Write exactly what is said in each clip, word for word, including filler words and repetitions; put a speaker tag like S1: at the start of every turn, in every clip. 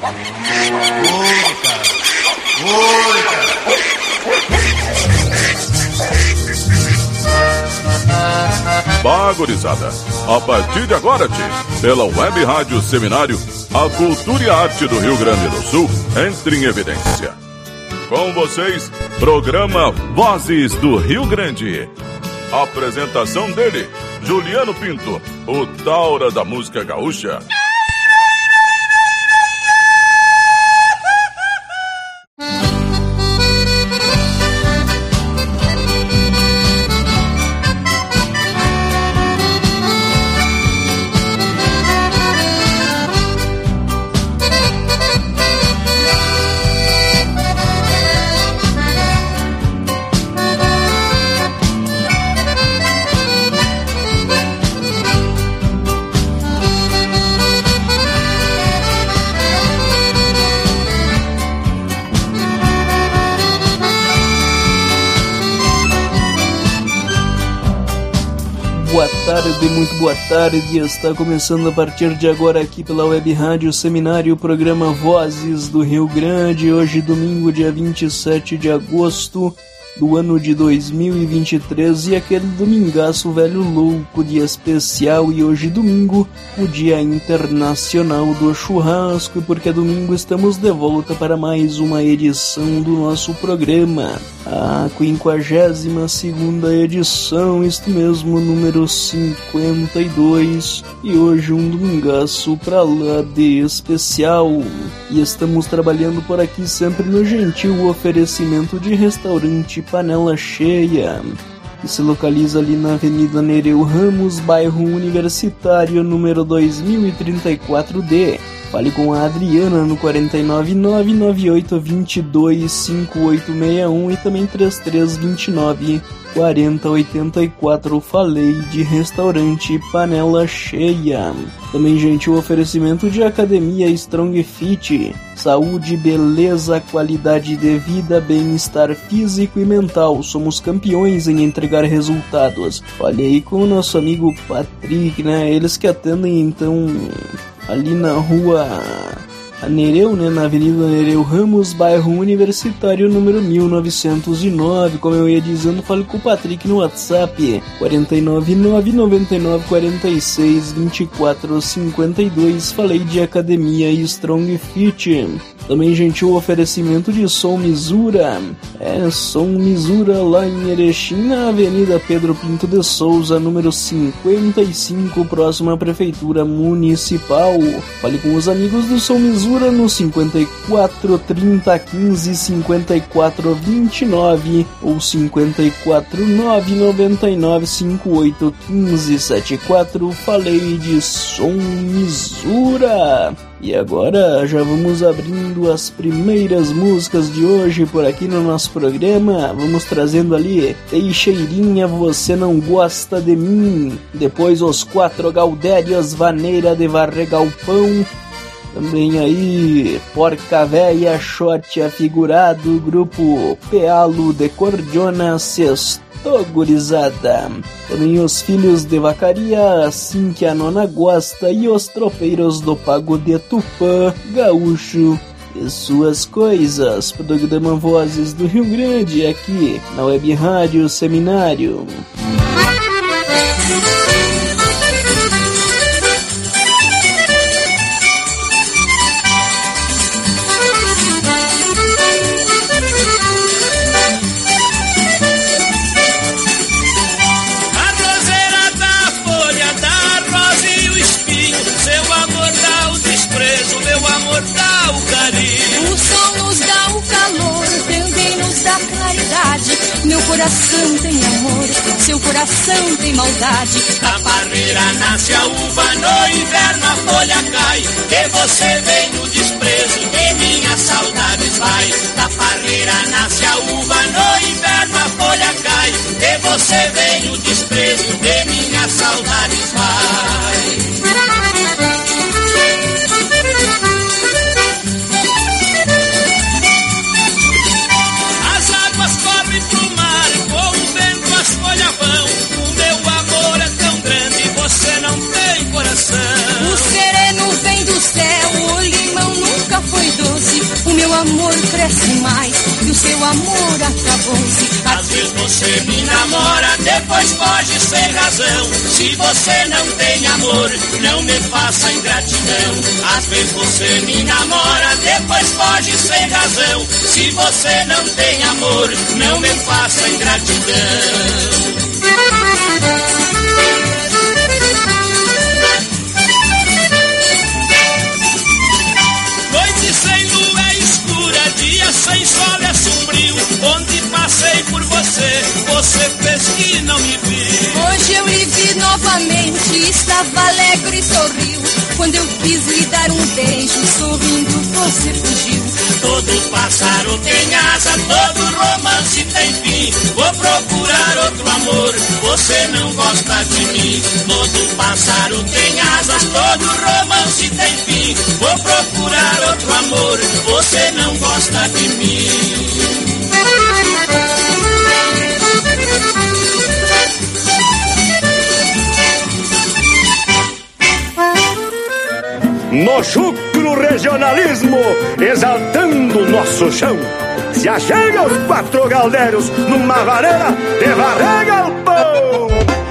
S1: Oi, cara. Oi, cara.
S2: Bagurizada, a partir de agora, tchê, pela Web Rádio Seminário, a cultura e a arte do Rio Grande do Sul entra em evidência. Com vocês, programa Vozes do Rio Grande. Apresentação dele, Juliano Pinto, o Taura da música gaúcha.
S3: Boa tarde, muito boa tarde. Está começando a partir de agora aqui pela Web Rádio Seminário o programa Vozes do Rio Grande. Hoje, domingo, dia vinte e sete de agosto do ano de dois mil e vinte e três, e aquele domingaço velho louco, dia especial. E hoje, domingo, o Dia Internacional do Churrasco, e porque é domingo estamos de volta para mais uma edição do nosso programa, a quinquagésima segunda edição, isto mesmo, número cinquenta e dois, e hoje um domingaço pra lá de especial. E estamos trabalhando por aqui sempre no gentil oferecimento de restaurante Panela Cheia, que se localiza ali na Avenida Nereu Ramos, bairro Universitário, número dois mil e trinta e quatro D. Fale com a Adriana no quatro nove nove, nove oito dois dois, cinco oito seis um e também três três dois nove, quatro zero oito quatro. Falei de restaurante Panela Cheia. Também, gente, o oferecimento de Academia Strong Fit. Saúde, beleza, qualidade de vida, bem-estar físico e mental. Somos campeões em entregar resultados. Olha aí com o nosso amigo Patrick, né? Eles que atendem, então, ali na rua Nereu, né? Na Avenida Nereu Ramos, bairro Universitário, número mil novecentos e nove. Como eu ia dizendo, fale com o Patrick no WhatsApp quatro nove nove, nove nove quatro seis, dois quatro cinco dois. Falei de Academia Strong Fit. Também, gente, o oferecimento de Som Misura. É, Som Misura lá em Erechim, na Avenida Pedro Pinto de Souza, número cinquenta e cinco, próximo à Prefeitura Municipal. Fale com os amigos do Som Misura no cinquenta e quatro, trinta, quinze, cinquenta e quatro, vinte e nove ou cinquenta e quatro, nove noventa e nove, cinquenta e oito, quinze, setenta e quatro. Falei de Som Misura. E agora já vamos abrindo as primeiras músicas de hoje por aqui no nosso programa. Vamos trazendo ali Teixeirinha, Você Não Gosta de Mim. Depois Os Quatro Gaudérios, Vaneira de Varrer Galpão. Também aí Porca Véia, Short Afigurado, Grupo Pealo de Cordiona, Sexto Gurizada. Também Os Filhos de Vacaria, Assim que a Nona Gosta, e Os Tropeiros do Pago de Tupã, Gaúcho e Suas Coisas. Programa Vozes do Rio Grande, aqui na Web Rádio Seminário.
S4: Meu coração tem amor, seu coração tem maldade.
S5: Da parreira nasce a uva, no inverno a folha cai. E você vem no desprezo, de minhas saudades vai. Da parreira nasce a uva, no inverno a folha cai. E você vem no desprezo, de minhas saudades vai.
S4: O sereno vem do céu, o limão nunca foi amor cresce mais e o seu amor acabou-se.
S5: Às vezes você me namora, depois foge sem razão. Se você não tem amor, não me faça ingratidão. Às vezes você me namora, depois foge sem razão. Se você não tem amor, não me faça ingratidão. Noite sem lua é escura, dia sem sol é sombrio. Onde passei por você, você fez que não me viu.
S4: Hoje eu lhe vi novamente, estava alegre e sorriu. Quando eu quis lhe dar um beijo, sorrindo você fugiu.
S5: Todo pássaro tem asa, todo romance tem fim. Vou procurar outro amor, você não gosta de mim. Todo pássaro tem asas, todo romance tem fim. Vou procurar outro amor, você não gosta de mim.
S6: No chucro regionalismo, exaltando nosso chão, se achega os quatro galdeiros numa vareira de varrer galpão.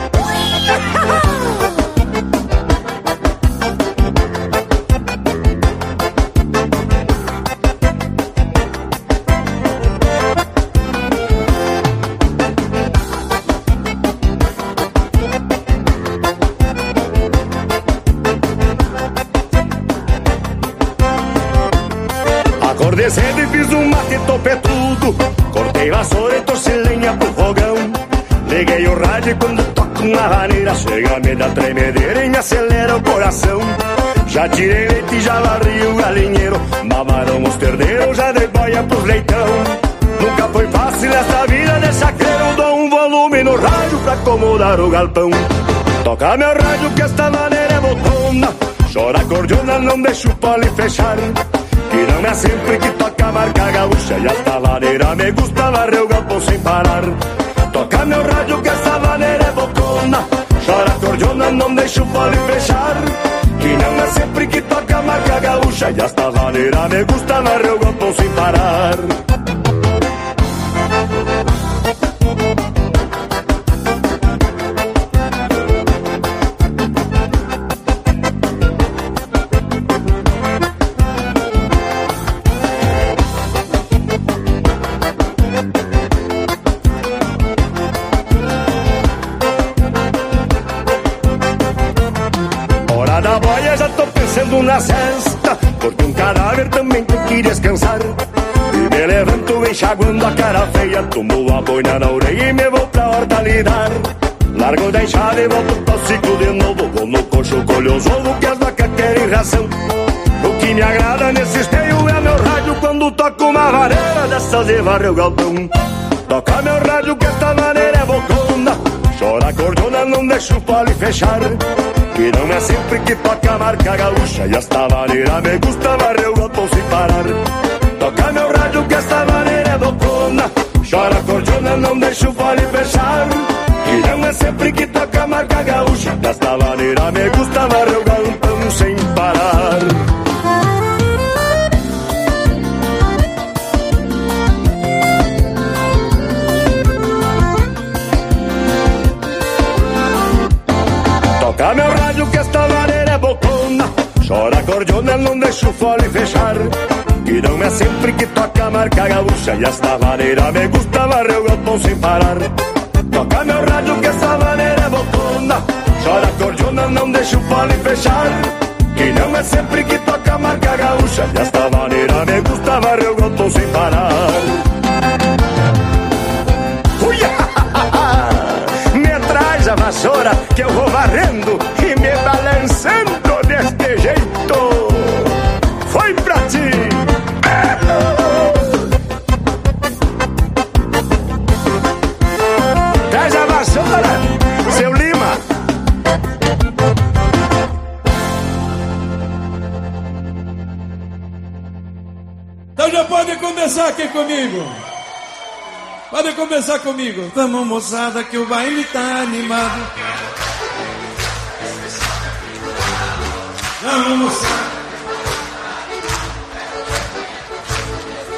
S6: Acordei cedo e fiz um mate topetudo, cortei vassoura e torci lenha pro fogão. Liguei o rádio e quando toco uma vaneira, chega a me dar tremedeira e me acelera o coração. Já tirei leite e já varri o galinheiro, mamaram os terneiros, já dei boia pros leitão. Nunca foi fácil essa vida de chacreiro, dou um volume no rádio pra acomodar o galpão. Toca meu rádio que esta maneira é botona, chora a cordiona, não deixa o pole fechar. Que não é sempre que toca a marca gaúcha, e esta vaneira me gusta varrer o galpão sem parar. Toca meu rádio que essa vaneira é bocona, chora a cordiona, não deixa o pole fechar. Que não é sempre que toca a marca gaúcha, e esta vaneira me gusta varrer o galpão sem parar. Na cesta, porque um cadáver também tem que descansar. E me levanto enxaguando a cara feia, tomo a boina na orelha e me vou pra horta lidar. Largo da enxada e volto pro ciclo de novo, vou no coxo, colho os ovos que as vacas querem ração. O que me agrada nesse esteio é meu rádio quando toco uma vareira dessas de varrer o galpão. Toca meu rádio que esta maneira é bocona, chora a cordiona, não deixa o pole fechar. Que não é sempre que toca a marca gaúcha, e esta maneira me gusta varrer o galpão sem parar. Toca meu rádio que esta maneira é bocona, chora a cordiona, não deixa o pole fechar. Que não é sempre que toca a marca gaúcha, desta maneira me gusta varrer o galpão sem parar. Toca meu rádio que esta vaneira é bocona, chora a cordiona, não deixa o fole fechar. Que não é sempre que toca a marca gaúcha, e esta vaneira me gusta varrer o galpão sem parar. Toca meu rádio que esta vaneira é bocona, chora a cordiona, não deixa o fole fechar. Que não é sempre que toca a marca gaúcha, e esta vaneira me gusta varrer o galpão sem parar. Me traz a vassoura que eu vou varrendo e me balançando deste jeito. Foi pra ti. Traz a vassoura, seu Lima.
S7: Então já pode começar aqui comigo. Pode começar comigo. Vamos, moçada, que o baile tá animado. Vamos, moçada.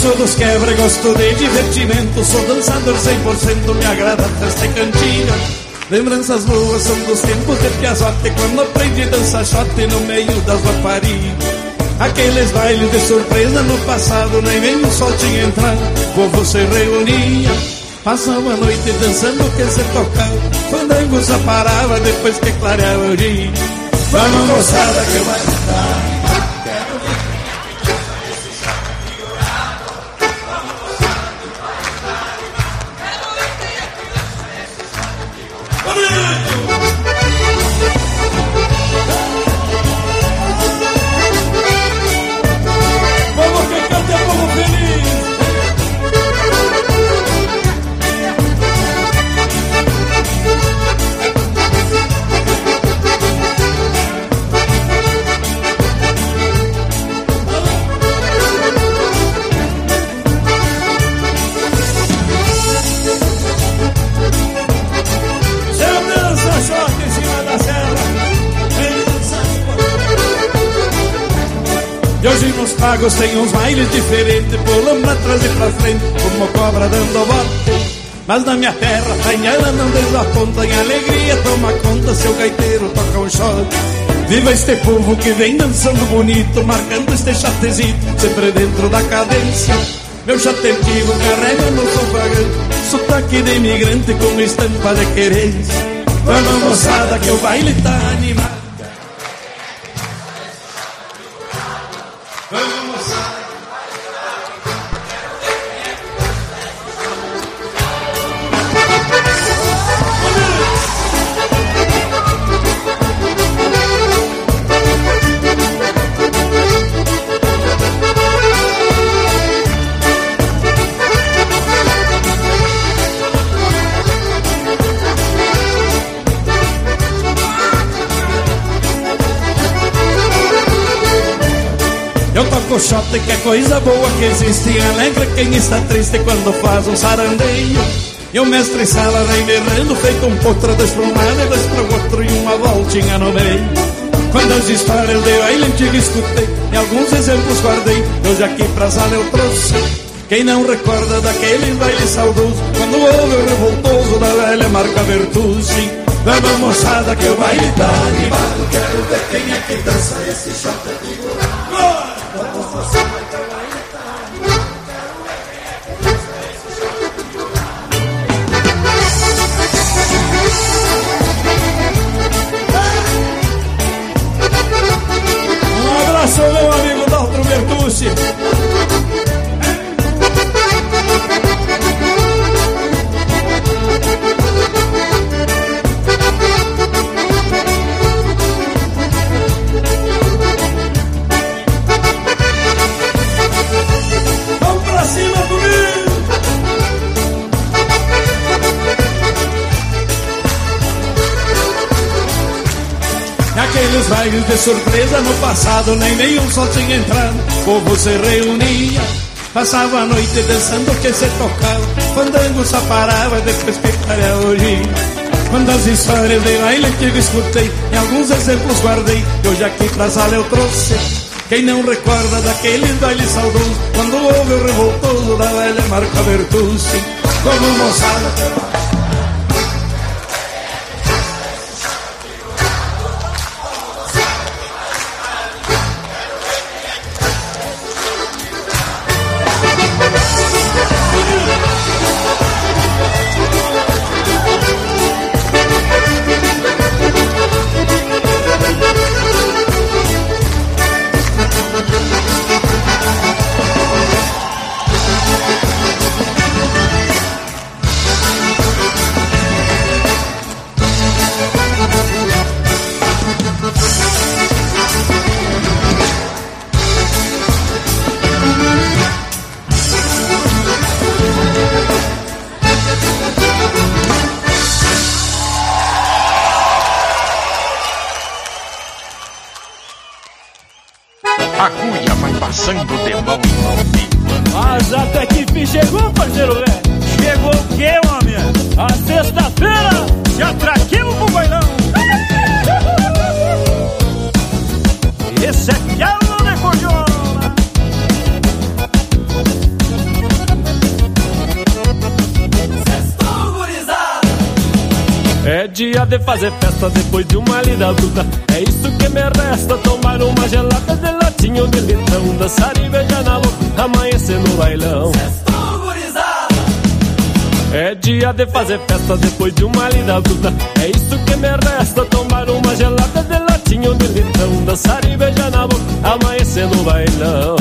S7: sou dos quebra, gosto de divertimento. Sou dançador cem por cento, me agrada a festa e cantiga. Lembranças boas são dos tempos de piazote, quando aprendi a dançar shot no meio das raparigas. Aqueles bailes de surpresa no passado, nem nem o sol tinha entrado, o povo se reunia. Passava a noite dançando que se tocava, fandango só parava depois que clareava o dia. Vamos moçada que vai cantar. Pagos tem uns bailes diferentes, pulando pra trás e pra frente, como cobra dando bote. Mas na minha terra, ranhada não desaponta, em alegria toma conta, seu gaiteiro toca um shot. Viva este povo que vem dançando bonito, marcando este chatezito, sempre dentro da cadência. Meu chate antigo carrega no sofagante, sotaque de imigrante com estampa de querência. Vamos moçada que o baile tá animado. O shot que é coisa boa que existe, alegra quem está triste quando faz um sarandeio. E o mestre sala vem berrando, feito um potro desplumado, e dois pro outro e uma voltinha no meio. Quantas histórias de baile antigo escutei, e alguns exemplos guardei, hoje aqui pra sala eu trouxe. Quem não recorda daquele baile saudoso, quando houve o revoltoso da velha marca Bertuzzi. Vamos moçada que o baile tá animado, quero ver quem é que dança esse shot figurado. Vamos moçada que o baile tá animado, quero ver quem é que dança esse shot figurado. Um abraço meu amigo Daltro Bertucci. Aqueles bailes de surpresa no passado, nem nenhum sol tinha entrado, o povo se reunia, passava a noite dançando que se tocava, fandango só parava depois que clareava o dia. Quantas histórias de baile antigo escutei, e alguns exemplos guardei, que hoje aqui pra sala eu trouxe. Quem não recorda daquele baile saudoso, quando houve o revoltoso da velha marca Bertuzzi. Como moçada
S8: A cuia vai passando de mão em mão.
S9: Mas até que fim chegou, parceiro velho? Chegou o quê, homem? A sexta-feira se atraquemos pro bailão. Esse é piano de cordiona.
S10: É dia de fazer festa depois de uma lida adulta. É isso que me resta, tomar uma gelada de latinho de litrão, dançar e beijar na boca, amanhecer no bailão. É dia de fazer festa depois de uma lida adulta. É isso que me resta, tomar uma gelada de latinho de litrão, dançar e beijar na boca, amanhecer no bailão.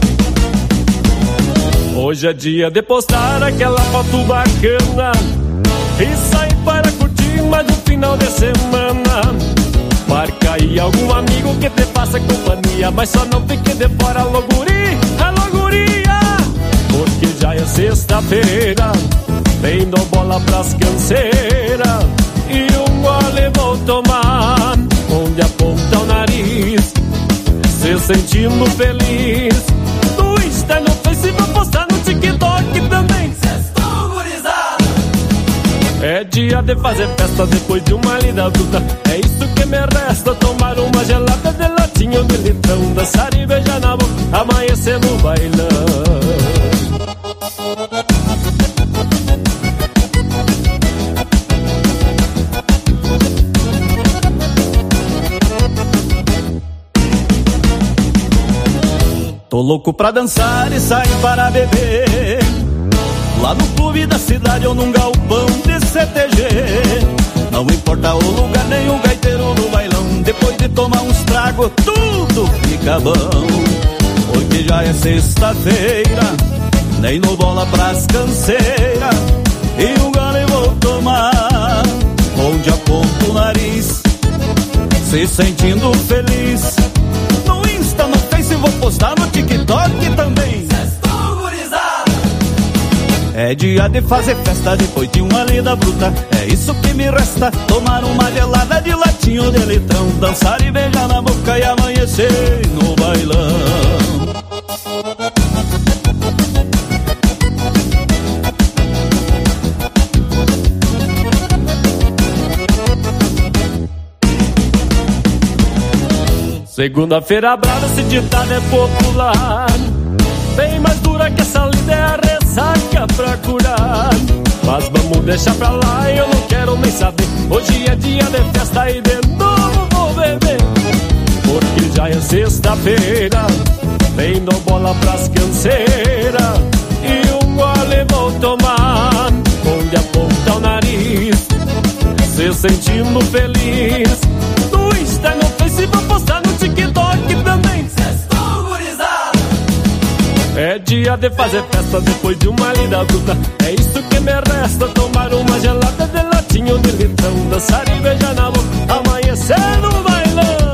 S10: Hoje é dia de postar aquela foto bacana e sair para curtir mais um final de semana. Marca aí algum amigo que te faça companhia, mas só não fique de fora, alô guri, alô guria, porque já é sexta-feira. Vem do bola pras canseiras e um gole vou tomar, onde aponta o nariz, se sentindo feliz. No Insta, no Face, vou postar no TikTok também. Sextou, gurizada! É dia de fazer festa depois de uma lida adulta. É isso que me resta, tomar uma gelada de latinho de litrão, dançar e beijar na boca, amanhecer no bailão.
S9: Tô louco pra dançar e sair para beber, lá no clube da cidade ou num galpão de C T G. Não importa o lugar nem o gaiteiro no bailão, depois de tomar uns tragos tudo fica bom. Porque já é sexta-feira, nem no bola pras canseiras, e um gole vou tomar, onde aponta o nariz, se sentindo feliz. No Insta, no Face, vou postar no TikTok também. Sextou, gurizada! É dia de fazer festa depois de uma lida bruta. É isso que me resta, tomar uma gelada de latinho de litrão, dançar e beijar na boca e amanhecer no bailão.
S10: Segunda-feira brava, esse ditado é popular, bem mais dura que essa lida é a ressaca pra curar. Mas vamos deixar pra lá, eu não quero nem saber. Hoje é dia de festa e de novo vou beber, porque já é sexta-feira, vem do bola pras canseiras, e um gole vou tomar, onde aponta o nariz, se sentindo feliz. No Insta, no Face, vou postar no TikTok também. Sextou, gurizada! É dia de fazer festa depois de uma lida adulta. É isso que me resta, tomar uma gelada de latinho de litrão, dançar e beijar na boca, amanhecer no bailão.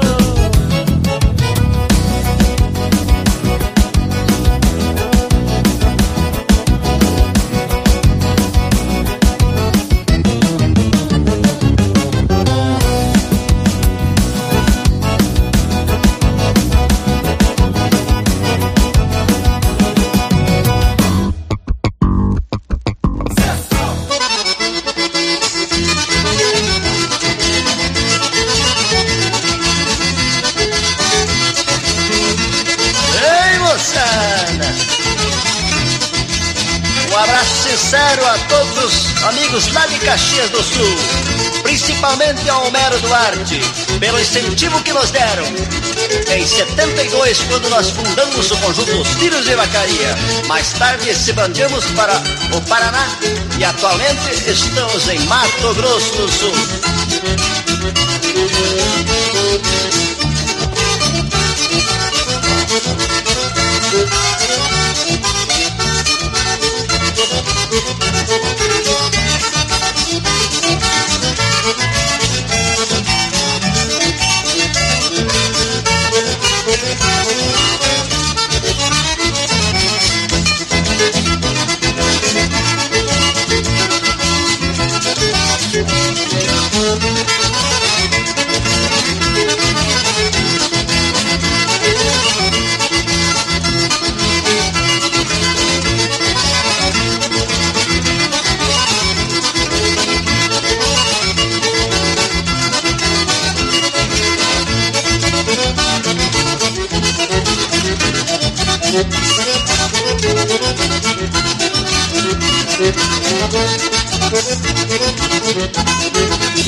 S11: Sincero a todos os amigos lá de Caxias do Sul, principalmente ao Homero Duarte, pelo incentivo que nos deram em setenta e dois, quando nós fundamos o conjunto Os Filhos de Vacaria. Mais tarde se bandimos para o Paraná e atualmente estamos em Mato Grosso do Sul.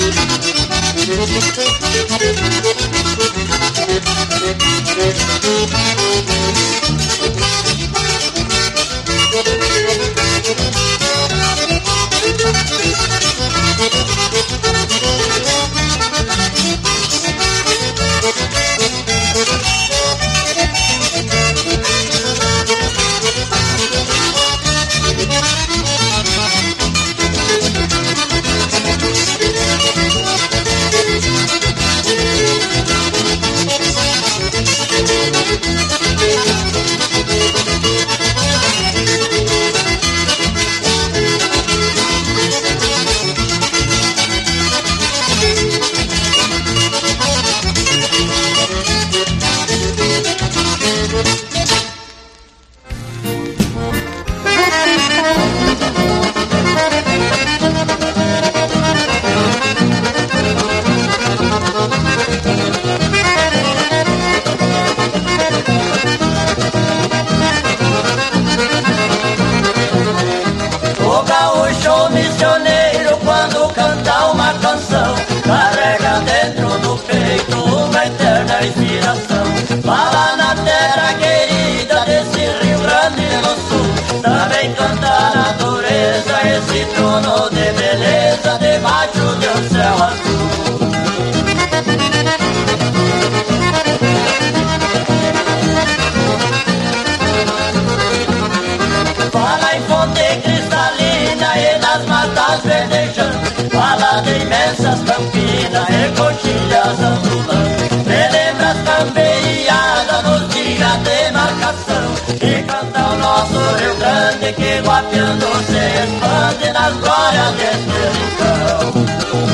S12: Que guapeando se expande nas glórias deste rincão.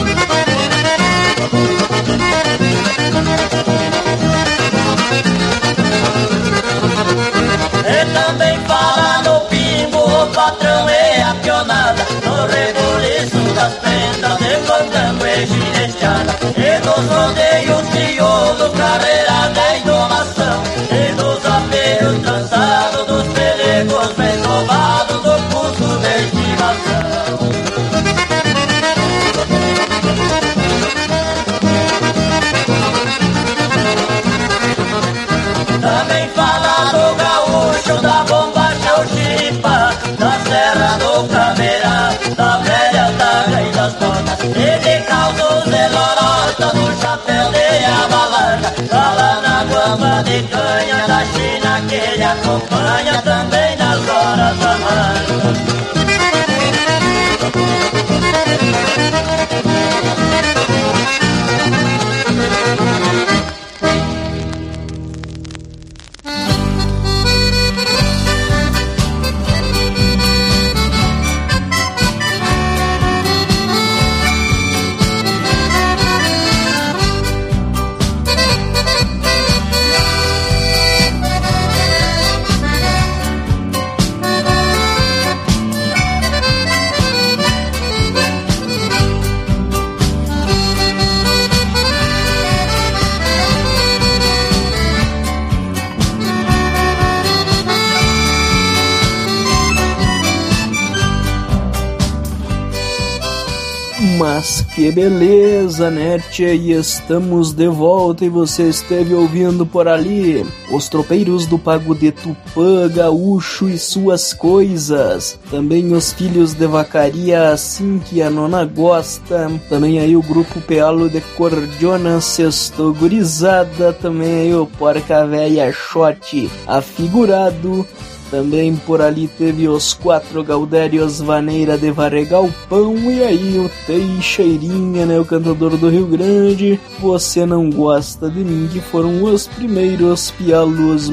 S12: E também fala no pingo, o patrão e a pionada, no rebuliço das prendas, de fandango e gineteada, e nos rodeios crioulos, carreirada e domação, e nos apeos trançados dos pelegos bem roubados do culto de estimação. Também fala do gaúcho, da bombacha, o chiripa, da serra do caveirá, da velha taga e das botas, e de caldos e lorota, do chapéu de aba larga, da lá na guamba de canha, da China que ele acompanha, também nas horas amargas.
S3: Mas que beleza, né, tchê? E estamos de volta e você esteve ouvindo por ali os tropeiros do Pago de Tupã, Gaúcho e suas coisas. Também os Filhos de Vacaria, assim que a nona gosta. Também aí o Grupo Pealo de Cordiona, Sexto Gurizada. Também aí o Porca Véia Xote afigurado. Também por ali teve os Quatro Gaudérios Vaneira de Varegalpão. E aí o Teixeirinha, né, o cantador do Rio Grande, Você Não Gosta de Mim, que foram os primeiros pialos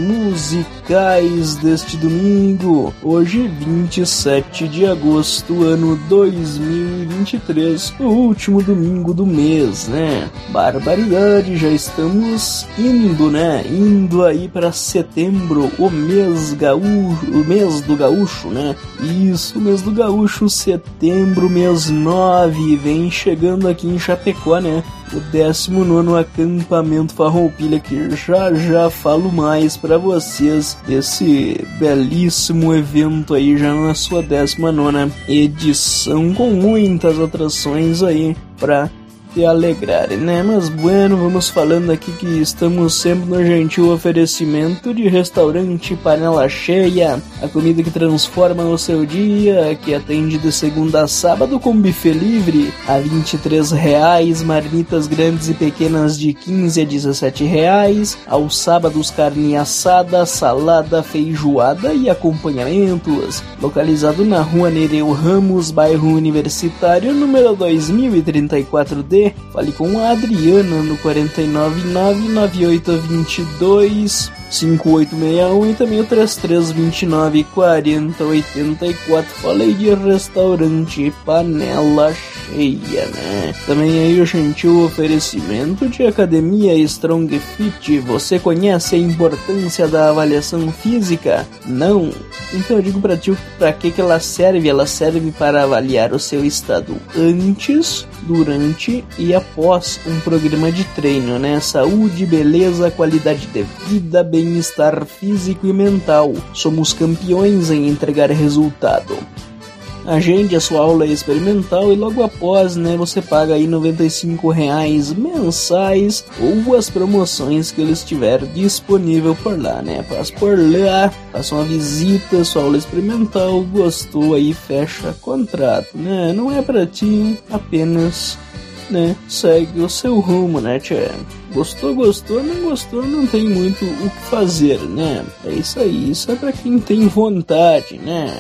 S3: musicais deste domingo. Hoje, vinte e sete de agosto, ano dois mil e vinte e três, o último domingo do mês, né? Barbaridade, já estamos indo, né? Indo aí para setembro, o mês gaúcho. O mês do gaúcho, né? Isso, o mês do gaúcho, setembro, mês nove, vem chegando aqui em Chapecó, né? O décimo nono acampamento Farroupilha, que já já falo mais pra vocês desse belíssimo evento aí, já na sua décima nona edição, com muitas atrações aí pra te alegrar, né? Mas bueno, vamos falando aqui que estamos sempre no gentil oferecimento de restaurante Panela Cheia, a comida que transforma o seu dia, que atende de segunda a sábado com buffet livre a vinte e três reais, marmitas grandes e pequenas de quinze a dezessete reais, aos sábados carne assada, salada, feijoada e acompanhamentos, localizado na rua Nereu Ramos, bairro Universitário, número dois mil e trinta e quatro D. Fale com a Adriana no quatro nove nove, nove oito dois dois, cinco oito seis um e também o três três dois nove, quatro zero oito quatro. Falei de restaurante Panela Cheia, né? Também aí o gentil oferecimento de Academia Strong Fit. Você conhece a importância da avaliação física? Não? Então eu digo pra ti pra que que ela serve. Ela serve para avaliar o seu estado antes, durante e após um programa de treino, né? Saúde, beleza, qualidade de vida, bem-estar físico e mental. Somos campeões em entregar resultado. Agende a sua aula experimental e logo após, né, você paga aí noventa e cinco reais mensais ou as promoções que eles tiver disponível por lá, né? Passa por lá, faça uma visita, sua aula experimental, gostou aí, fecha contrato, né? Não é pra ti, apenas, né, segue o seu rumo, né, tchê? Gostou, gostou, não gostou, não tem muito o que fazer, né? É isso aí, isso é pra quem tem vontade, né?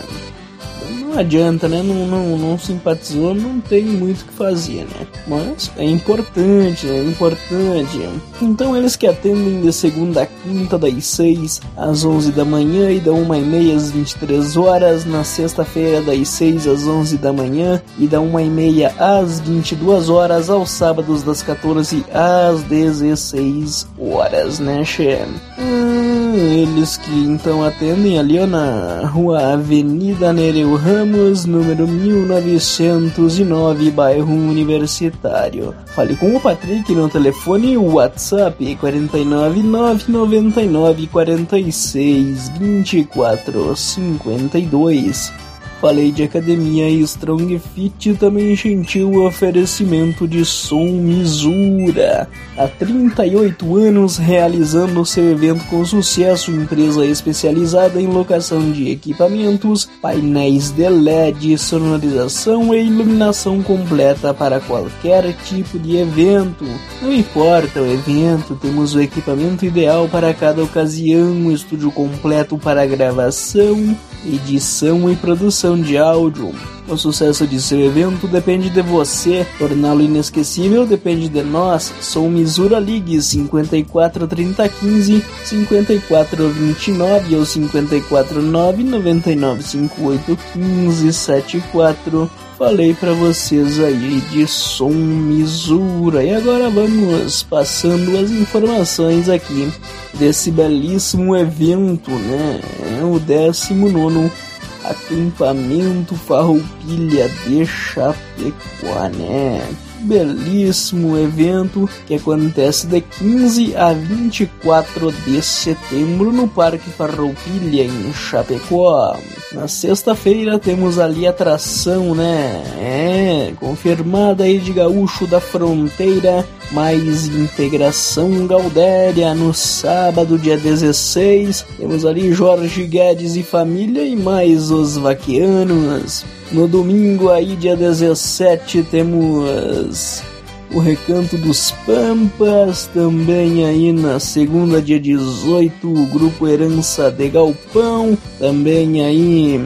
S3: Não adianta, né? Não, não, não simpatizou, não tem muito o que fazer, né? Mas é importante, é importante. Então eles que atendem de segunda a quinta, das seis às onze da manhã e da uma e meia às vinte e três horas. Na sexta-feira, das seis às onze da manhã e da uma e meia às vinte e duas horas. Aos sábados, das quatorze às dezesseis horas, né, che? Hum, eles que então atendem ali, ó, na rua Avenida Nereu Ramos, número mil novecentos e nove, bairro Universitário. Fale com o Patrick no telefone WhatsApp quatro nove nove, nove nove quatro seis, dois quatro cinco dois. Falei de Academia Strong Fit, também gentil oferecimento de Som Misura. Há trinta e oito anos realizando seu evento com sucesso, empresa especializada em locação de equipamentos, painéis de L E D, sonorização e iluminação completa para qualquer tipo de evento. Não importa o evento, temos o equipamento ideal para cada ocasião, um estúdio completo para gravação, edição e produção de áudio. O sucesso de seu evento depende de você, torná-lo inesquecível depende de nós. Sou Misura, ligue cinquenta e quatro, trinta, quinze, cinquenta e quatro, vinte e nove ou cinquenta e quatro, nove, noventa e nove, cinquenta e oito, quinze, setenta e quatro. Falei pra vocês aí de Som Misura. E agora vamos passando as informações aqui desse belíssimo evento, né? É o décimo nono Acampamento Farroupilha de Chapecó, né? Belíssimo evento que acontece de quinze a vinte e quatro de setembro no Parque Farroupilha, em Chapecó. Na sexta-feira temos ali atração, né? É, confirmada aí de Gaúcho da Fronteira, mais Integração Gaudéria. No sábado, dia dezesseis, temos ali Jorge Guedes e família e mais os Vaqueanos. No domingo aí, dia dezessete, temos o Recanto dos Pampas. Também aí na segunda, dia dezoito, o Grupo Herança de Galpão. Também aí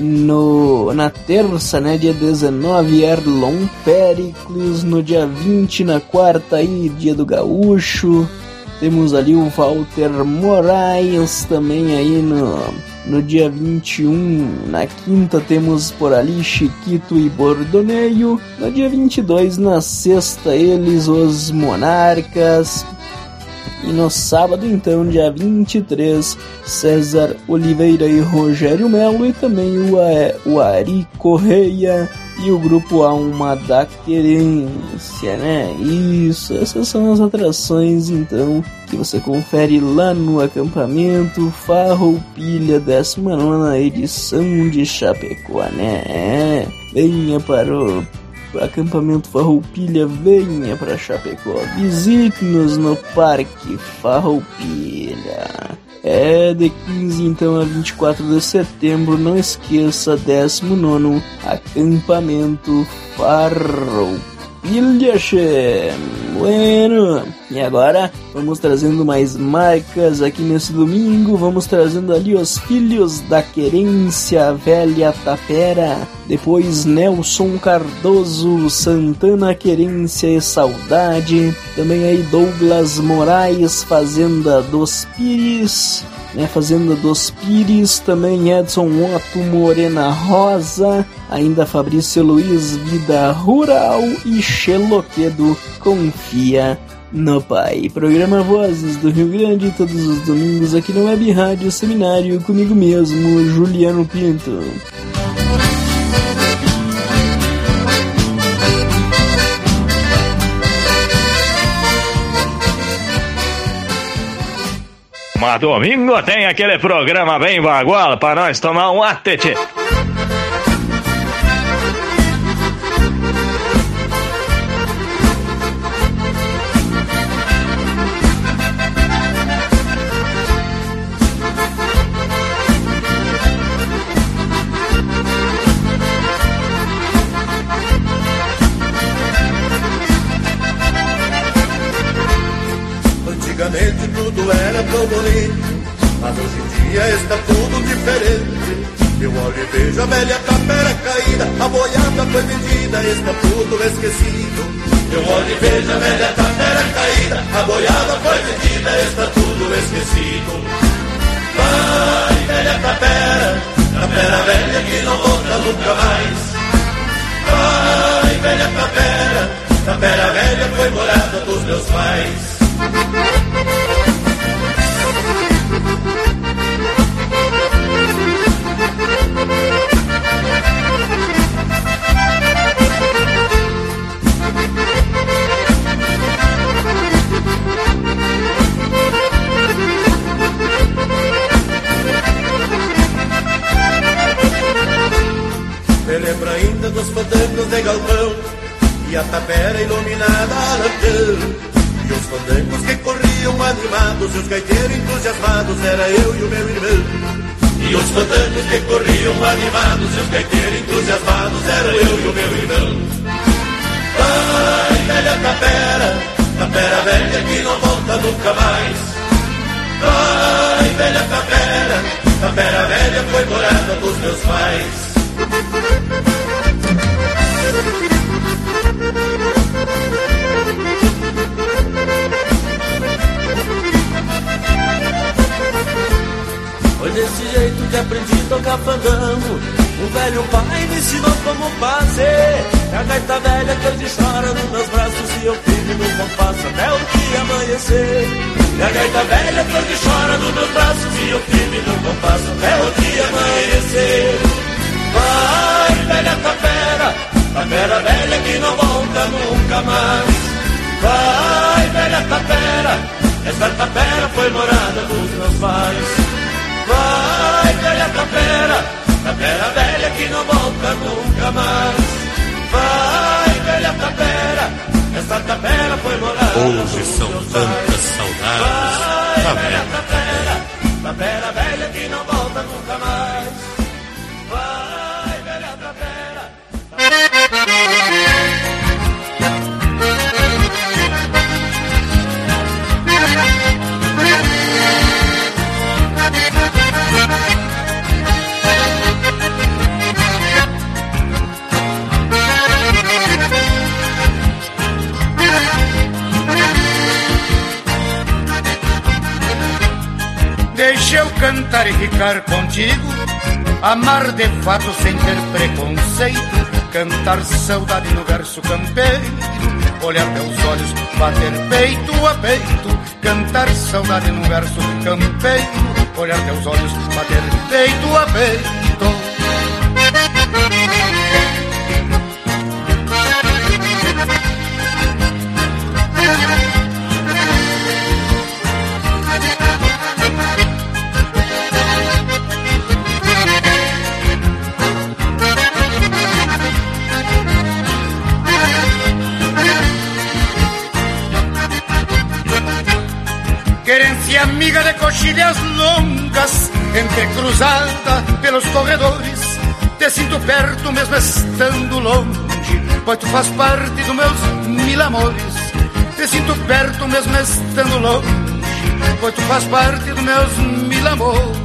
S3: no, na terça, né, dia dezenove, Erlon Pericles. No dia vinte, na quarta aí, dia do Gaúcho, temos ali o Walter Moraes. Também aí no... No dia vinte e um, na quinta, temos por ali Chiquito e Bordoneio. No dia vinte e dois, na sexta, eles, os Monarcas. E no sábado, então, dia vinte e três, César Oliveira e Rogério Melo. E também o, o Ari Correia e o Grupo Alma da Querência, né? Isso, essas são as atrações, então, que você confere lá no Acampamento Farroupilha, décima nona edição de Chapecó, né? Venha para o pro acampamento Farroupilha, venha pra Chapecó. Visite-nos no Parque Farroupilha. É de quinze então a vinte e quatro de setembro, não esqueça, décimo nono acampamento Farroupilha. Che. Bueno, e agora vamos trazendo mais marcas aqui nesse domingo. Vamos trazendo ali os Filhos da Querência, Velha Tapera. Depois Nelson Cardoso, Santana Querência e Saudade. Também aí Douglas Moraes, Fazenda dos Pires, né, Fazenda dos Pires. Também Edson Otto, Morena Rosa. Ainda Fabrício Luiz, Vida Rural. E Xeloquedo, Confia no Pai. Programa Vozes do Rio Grande, todos os domingos aqui no Web Rádio Seminário, comigo mesmo, Juliano Pinto.
S13: Mas domingo tem aquele programa bem bagual para nós tomar um atete.
S14: Antigamente tudo era tão bonito, mas hoje em dia está tudo diferente. Eu olho e vejo a velha tapera caída, a boiada foi vendida, está tudo esquecido. Eu olho e vejo a velha tapera caída, a boiada foi vendida, está tudo esquecido. Vai, velha tapera, tapera velha que não volta nunca mais. Vai, velha tapera, tapera velha foi morada dos meus pais. Me lembro ainda dos fandangos de galpão e a tapera iluminada a lampião. E os fandangos que corriam animados e os gaiteiros entusiasmados, era eu e o meu irmão. E os fandangos que corriam animados e os gaiteiros entusiasmados, era eu e o meu irmão. Vai, velha tapera, tapera velha que não volta nunca mais. Vai, velha tapera, tapera velha foi morada dos meus pais.
S15: Foi desse jeito que aprendi a tocar fandango. O velho pai me ensinou como fazer. É a gaita velha que hoje chora nos meus braços e eu firme no compasso até o dia amanhecer. É a gaita velha que hoje chora nos meus braços e eu firme no compasso até o dia amanhecer. Vai, velha tapera, tapera velha que não volta nunca mais. Vai, velha tapera, essa tapera foi morada dos meus pais. Vai, velha tapera, tapera velha que não volta nunca mais. Vai, velha tapera, essa tapera foi morada dos meus pais. Hoje são tantas saudades. Vai, velha tapera, tapera velha que não volta nunca mais. Vai, velha tapera.
S16: Deixa eu cantar e ficar contigo, amar de fato sem ter preconceito, cantar saudade no verso campeiro, olhar teus olhos, bater peito a peito, cantar saudade no verso campeiro, olhar teus olhos, bater peito a peito. e amiga de coxilhas longas, entrecruzada pelos corredores. Te sinto perto mesmo estando longe, pois tu faz parte dos meus mil amores. Te sinto perto mesmo estando longe, pois tu faz parte dos meus mil amores.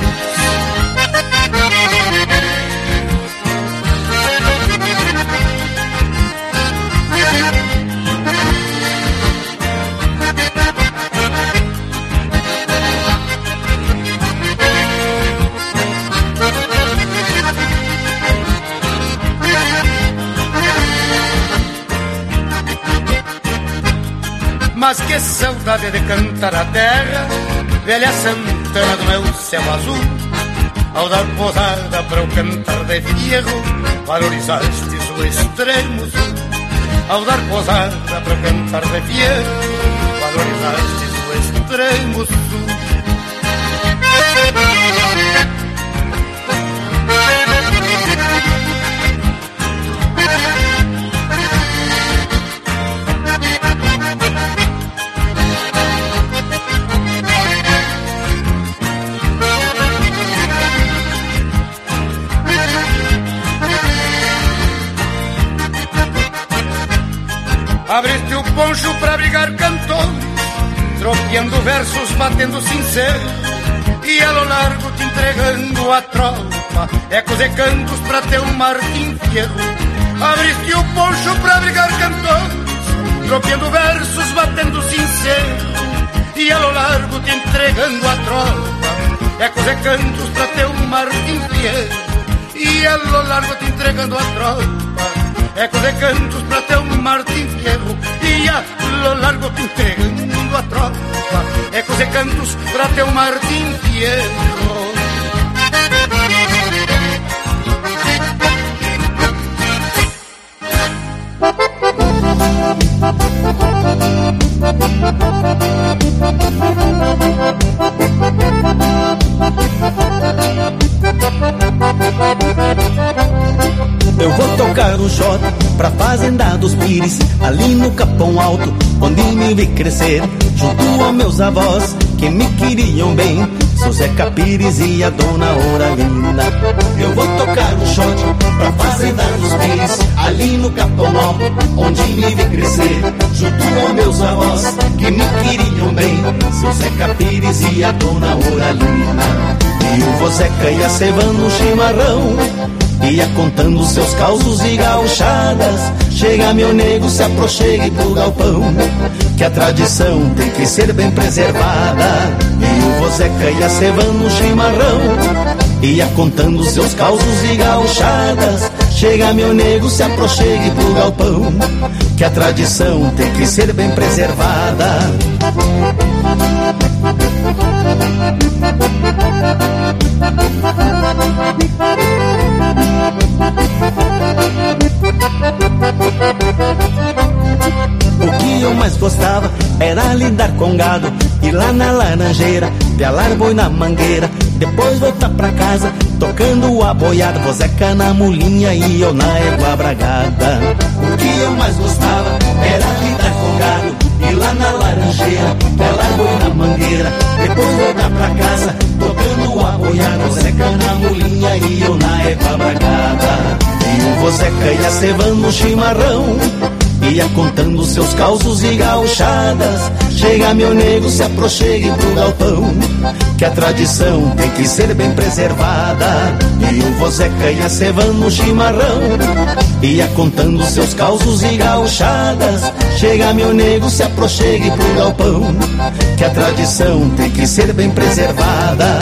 S16: Mas que saudade de cantar a terra, velha Santana do meu céu azul. Ao dar posada para o cantar de fierro, valorizaste o extremo sul. Ao dar posada para o cantar de fierro, valorizaste o extremo sul. Abriste o poncho pra brigar cantores, tropeando versos, batendo sincero, e a lo largo te entregando a tropa, ecos e cantos pra teu Martim Fierro. Abriste o poncho pra brigar cantores, tropeando versos, batendo sincero, e a lo largo te entregando a tropa, ecos e cantos pra teu Martim Fierro. E a lo largo te entregando a tropa, ecos de cantos pra teu Martim Fierro. E a lo largo te entregando a tropa, ecos de cantos pra teu Martim Fierro.
S9: Eu vou tocar um shot pra fazenda dos Pires, ali no Capão Alto, onde me vi crescer, junto aos meus avós que me queriam bem, seu Zeca Pires e a dona Oralina. Eu vou tocar um shot pra fazenda dos Pires, ali no Capão Alto, onde me vi crescer, junto aos meus avós que me queriam bem, seu Zeca Pires e a dona Oralina. E o vô Zeca ia cevando um chimarrão, ia contando seus causos e gauchadas. Chega meu nego, se aproxegue pro galpão, que a tradição tem que ser bem preservada. E o vô Zeca ia cevando um chimarrão, ia contando seus causos e gauchadas. Chega meu nego, se aproxegue pro galpão, que a tradição tem que ser bem preservada. O que eu mais gostava era lidar com gado, ir lá na laranjeira, pelar boi na mangueira, depois voltar pra casa tocando a boiada, vô Zeca na mulinha e eu na égua bragada. O que eu mais gostava era lidar com gado, ir lá na laranjeira, pelar boi na mangueira, depois voltar pra casa tocando a boiada, vô Zeca na mulinha e eu na égua bragada. E o vô Zeca ia cevando um chimarrão, ia contando seus causos e gauchadas. Chega meu nego, se aproxegue pro galpão, que a tradição tem que ser bem preservada. E o vô Zeca ia cevando um chimarrão, ia contando seus causos e gauchadas. Chega meu nego, se aproxegue pro galpão, que a tradição tem que ser bem preservada.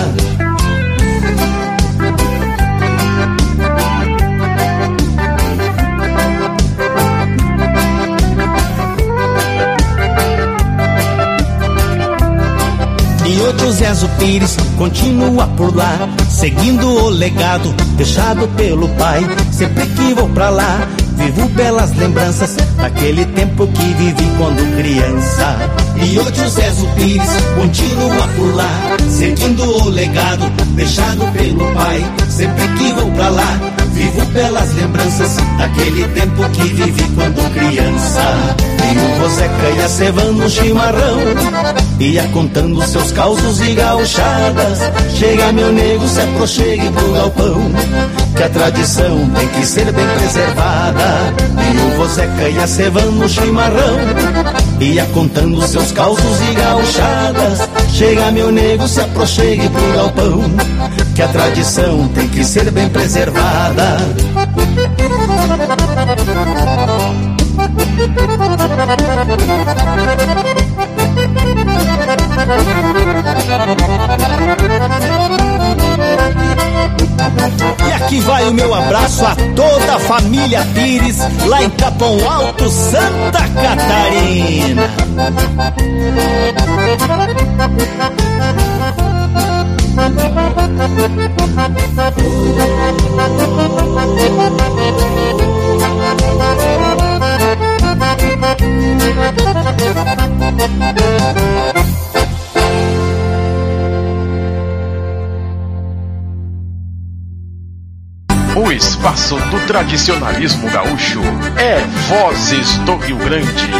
S9: E o José Pires continua por lá, seguindo o legado deixado pelo pai. Sempre que vou pra lá, vivo pelas lembranças daquele tempo que vivi quando criança.
S17: E hoje o Zé Pires continua por lá, seguindo o legado deixado pelo pai. Sempre que vou pra lá, vivo pelas lembranças daquele tempo que vivi quando criança. E o Roseca ia cevando um chimarrão, ia contando seus causos e gauchadas. Chega meu nego, se aproxegue pro galpão, que a tradição tem que ser bem preservada. E o Roseca ia cevando um chimarrão, ia contando seus causos e gauchadas. Chega meu nego, se aproxegue pro galpão, que a tradição tem que ser bem preservada.
S9: E aqui vai o meu abraço a toda a família Pires, lá em Capão Alto, Santa Catarina.
S8: O espaço do tradicionalismo gaúcho é Vozes do Rio Grande.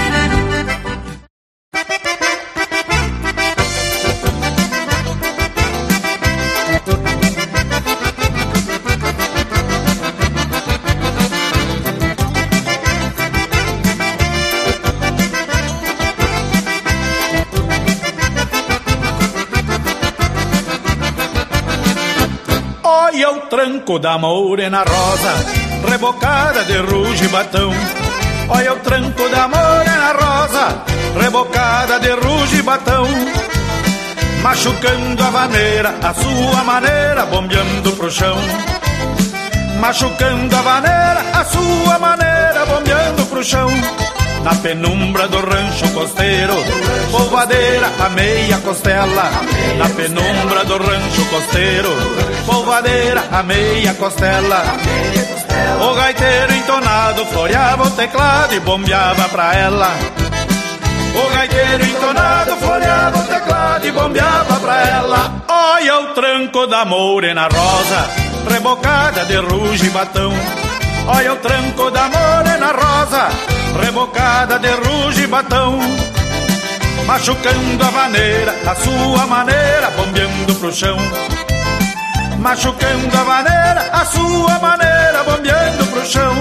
S7: Olha o tranco da morena rosa, rebocada de ruge e batão. Olha o tranco da morena rosa, rebocada de ruge e batão. Machucando a vaneira, a sua maneira, bombeando pro chão. Machucando a vaneira, a sua maneira, bombeando pro chão. Na penumbra do rancho costeiro, polvadeira a meia costela. Na penumbra do rancho costeiro, polvadeira a meia costela. O gaiteiro entonado floreava o teclado e bombeava pra ela. O gaiteiro entonado floreava o teclado e bombeava pra ela. Olha o tranco da morena rosa, rebocada de ruge e batão. Olha o tranco da morena rosa, rebocada de ruge e batão. Machucando a vaneira, a sua maneira, bombeando pro chão. Machucando a vaneira, a sua maneira, bombeando pro chão.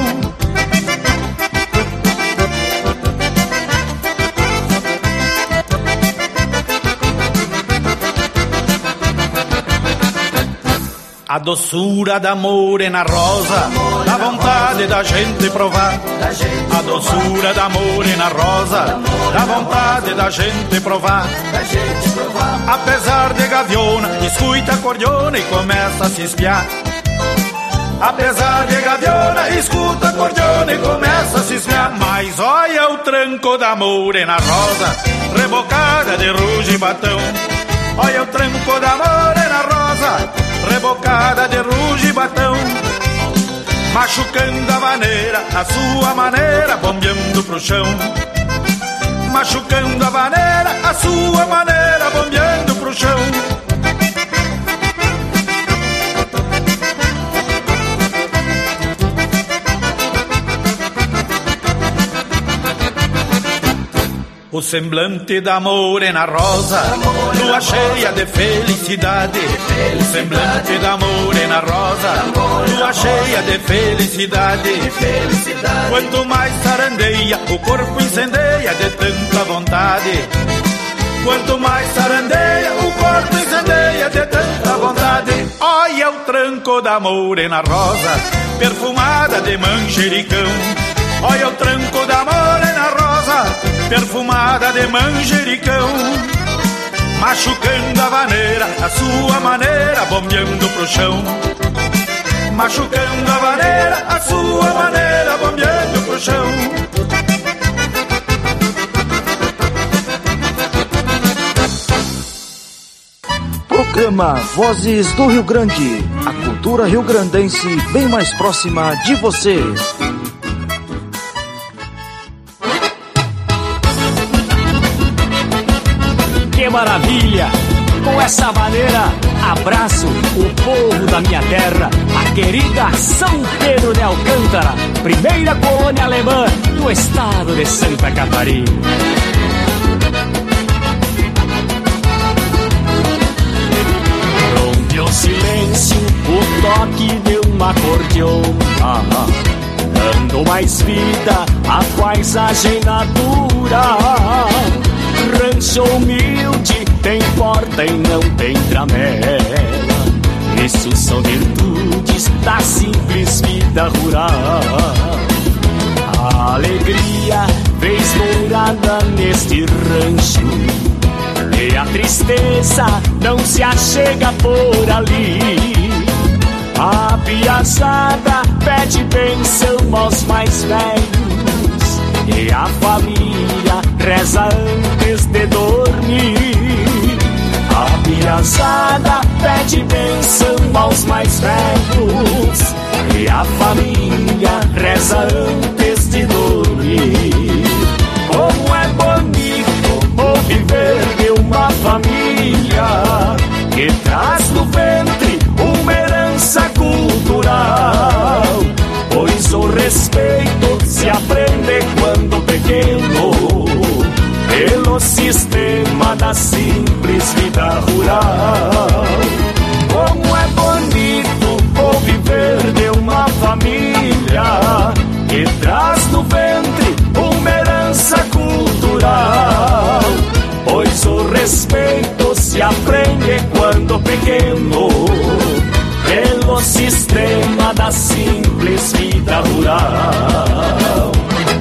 S7: A doçura da morena rosa, dá vontade da gente provar. A doçura da morena rosa, dá vontade da gente provar. Apesar de gaviona, escuta a cordiona e começa a se espiar. Apesar de gaviona, escuta a cordiona e começa a se espiar. Mas olha o tranco da morena rosa, rebocada de ruge e batão. Olha o tranco da morena rosa, rebocada de ruge e batão. Machucando a vaneira, a sua maneira, bombeando pro chão. Machucando a vaneira, a sua maneira, bombeando pro chão. O semblante da morena rosa, lua cheia de felicidade. O semblante da morena rosa, lua cheia de felicidade. Quanto mais sarandeia, o corpo incendeia de tanta vontade. Quanto mais sarandeia, o corpo incendeia de tanta vontade. Olha o tranco da morena rosa, perfumada de manjericão. Olha o tranco da morena rosa, perfumada de manjericão. Machucando a vaneira, a sua maneira, bombeando pro chão. Machucando a vaneira, a sua maneira, bombeando pro chão.
S18: Programa Vozes do Rio Grande, a cultura rio-grandense bem mais próxima de você.
S19: família. Com essa maneira, abraço o povo da minha terra, a querida São Pedro de Alcântara, primeira colônia alemã do estado de Santa Catarina. Rompe o silêncio, o toque de uma acordeona, dando mais vida à paisagem natura. Rancho humilde, tem porta e não tem tramela. Isso são virtudes da simples vida rural. A alegria fez morada neste rancho, e a tristeza não se achega por ali. A piazada pede bênção aos mais velhos, e a família reza antes de dormir. A piazada pede bênção aos mais velhos, e a família reza antes de dormir. Como é bonito o viver de uma família que traz no ventre uma herança cultural, pois o respeito se aprende quando pequeno, pelo sistema da simples vida rural. Como é bonito o viver de uma família que traz no ventre uma herança cultural, pois o respeito se aprende quando pequeno, pelo sistema da simples vida rural.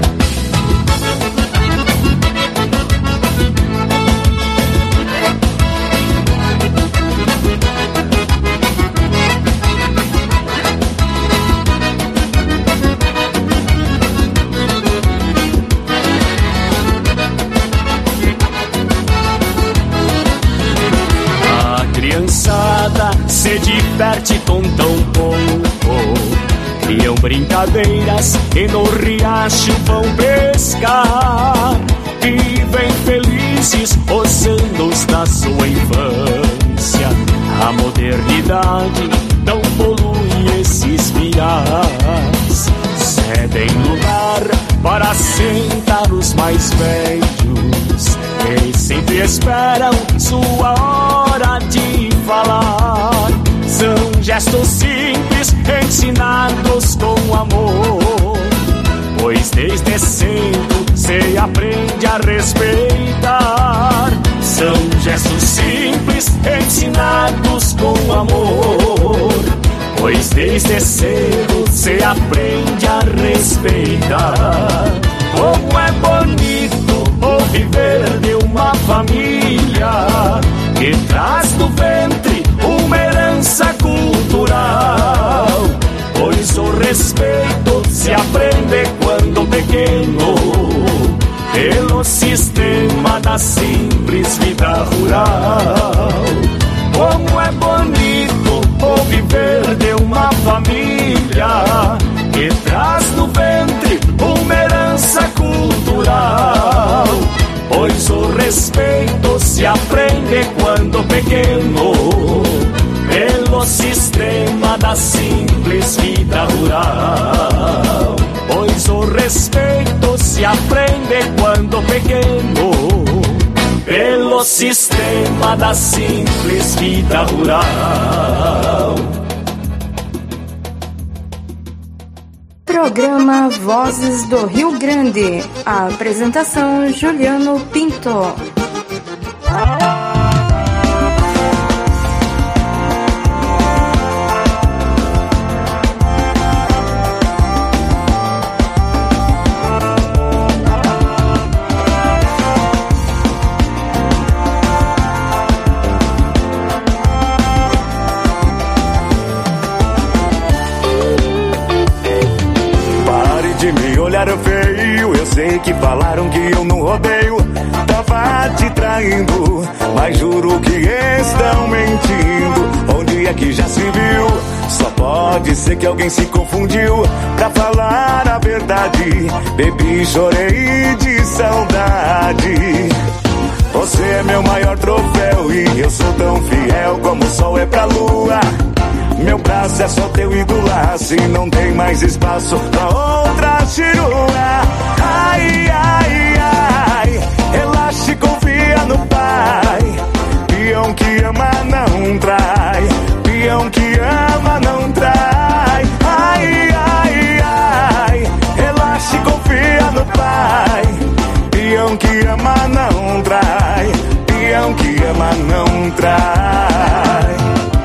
S19: Se diverte com tão pouco, criam brincadeiras e no riacho vão pescar. Vivem felizes os anos da sua infância. A modernidade não polui esses piás. Cedem lugar para sentar os mais velhos, e sempre esperam sua hora de falar. São gestos simples ensinados com amor, pois desde cedo se aprende a respeitar. São gestos simples ensinados com amor, pois desde cedo se aprende a respeitar. Como é bonito o viver de uma família que traz no ventre uma herança cultural, pois o respeito se aprende quando pequeno, pelo sistema da simples vida rural. Como é bonito o viver de uma família que traz no ventre uma herança cultural, pois o respeito se aprende quando pequeno, pelo sistema da simples vida rural. Pois o respeito se aprende quando pequeno, pelo sistema da simples vida rural.
S20: Programa Vozes do Rio Grande. A apresentação Juliano Pinto.
S6: Feio, eu sei que falaram que eu no rodeio tava te traindo, mas juro que estão mentindo. Onde é que já se viu? Só pode ser que alguém se confundiu. Pra falar a verdade, bebi, chorei de saudade. Você é meu maior troféu e eu sou tão fiel como o sol é pra lua. Meu braço é só teu ídolo, assim não tem mais espaço pra outra chirua. Ai, ai, ai, relaxa e confia no pai. Peão que ama não trai, peão que ama não trai. Ai, ai, ai, relaxa e confia no pai. Peão que ama não trai, peão que ama não trai.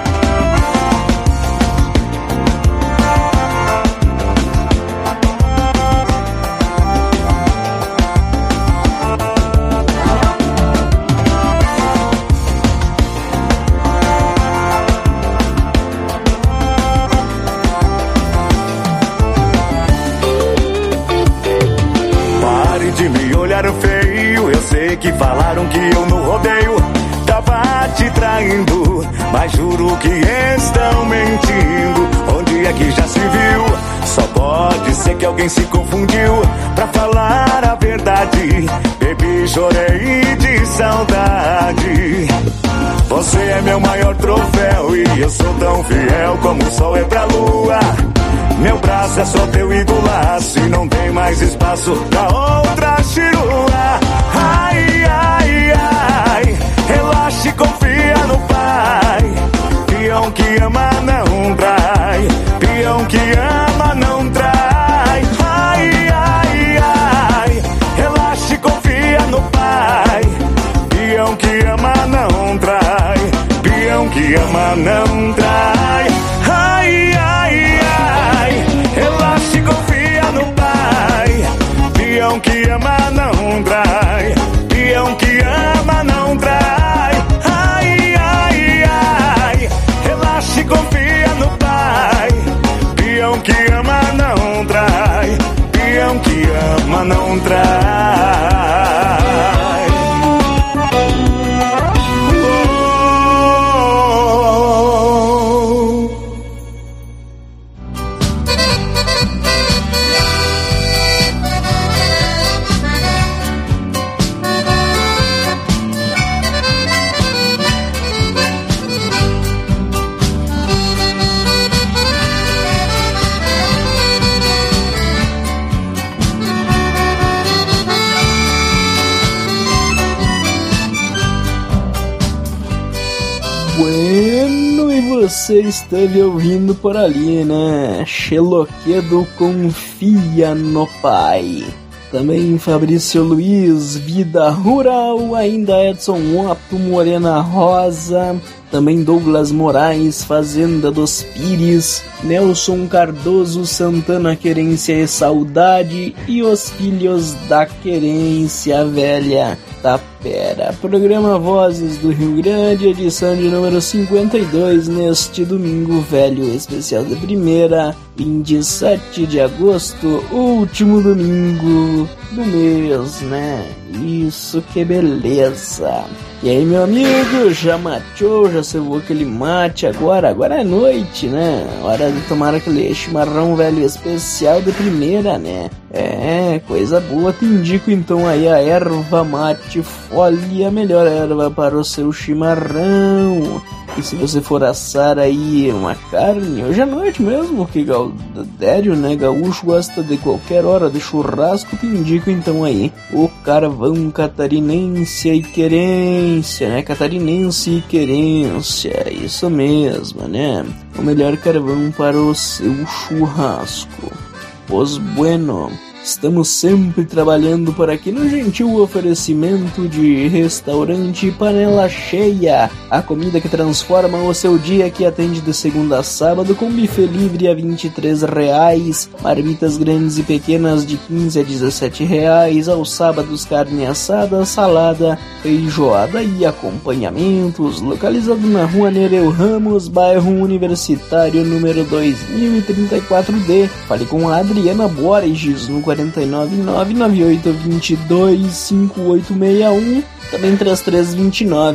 S6: Feio, eu sei que falaram que eu no rodeio tava te traindo, mas juro que estão mentindo. Onde é que já se viu? Só pode ser que alguém se confundiu. Pra falar a verdade, bebi, chorei de saudade. Você é meu maior troféu e eu sou tão fiel como o sol é pra lua. Meu braço é só teu ídolo, se não tem mais espaço pra outra chirua. Ai, ai, ai, relaxa e confia no pai. Peão que ama não trai, peão que ama não trai. Ai, ai, ai, relaxa e confia no pai. Peão que ama não trai, peão que ama não trai. Ai, ai, ai, relaxa e confia no pai. Peão que ama não trai, peão que ama não trai. Ai, ai, ai, relaxa e confia no pai. Peão que ama não trai, peão que ama não trai.
S3: Bueno, e você esteve ouvindo por ali, né? Xeloquedo confia no pai. Também Fabrício Luiz, Vida Rural, ainda Edson Otto, Morena Rosa, também Douglas Moraes, Fazenda dos Pires, Nelson Cardoso, Santana Querência e Saudade e Os Filhos da Querência Velha Tapera. Programa Vozes do Rio Grande, edição de número cinquenta e dois, neste domingo velho, especial de primeira, vinte e sete de agosto, último domingo do mês, né? Isso que beleza! E aí, meu amigo, já mateou, já cevou aquele mate agora? Agora é noite, né? Hora de tomar aquele chimarrão velho especial de primeira, né? É, coisa boa. Te indico então aí a erva mate Folha, a melhor erva para o seu chimarrão. E se você for assar aí uma carne, hoje à noite mesmo, que Gaudério, né, gaúcho gosta de qualquer hora de churrasco, te indico então aí o carvão catarinense e querência, né, catarinense e querência, isso mesmo, né, o melhor carvão para o seu churrasco. Pois bueno, estamos sempre trabalhando por aqui no gentil oferecimento de Restaurante Panela Cheia, a comida que transforma o seu dia, que atende de segunda a sábado com buffet livre a vinte e três reais, marmitas grandes e pequenas de quinze a dezessete reais, aos sábados carne assada, salada, feijoada e acompanhamentos, localizado na rua Nereu Ramos, bairro Universitário, número dois mil e trinta e quatro D. Fale com a Adriana Borges no quarenta e nove, nove nove oito, dois dois, cinco oito seis um, também três três dois nove,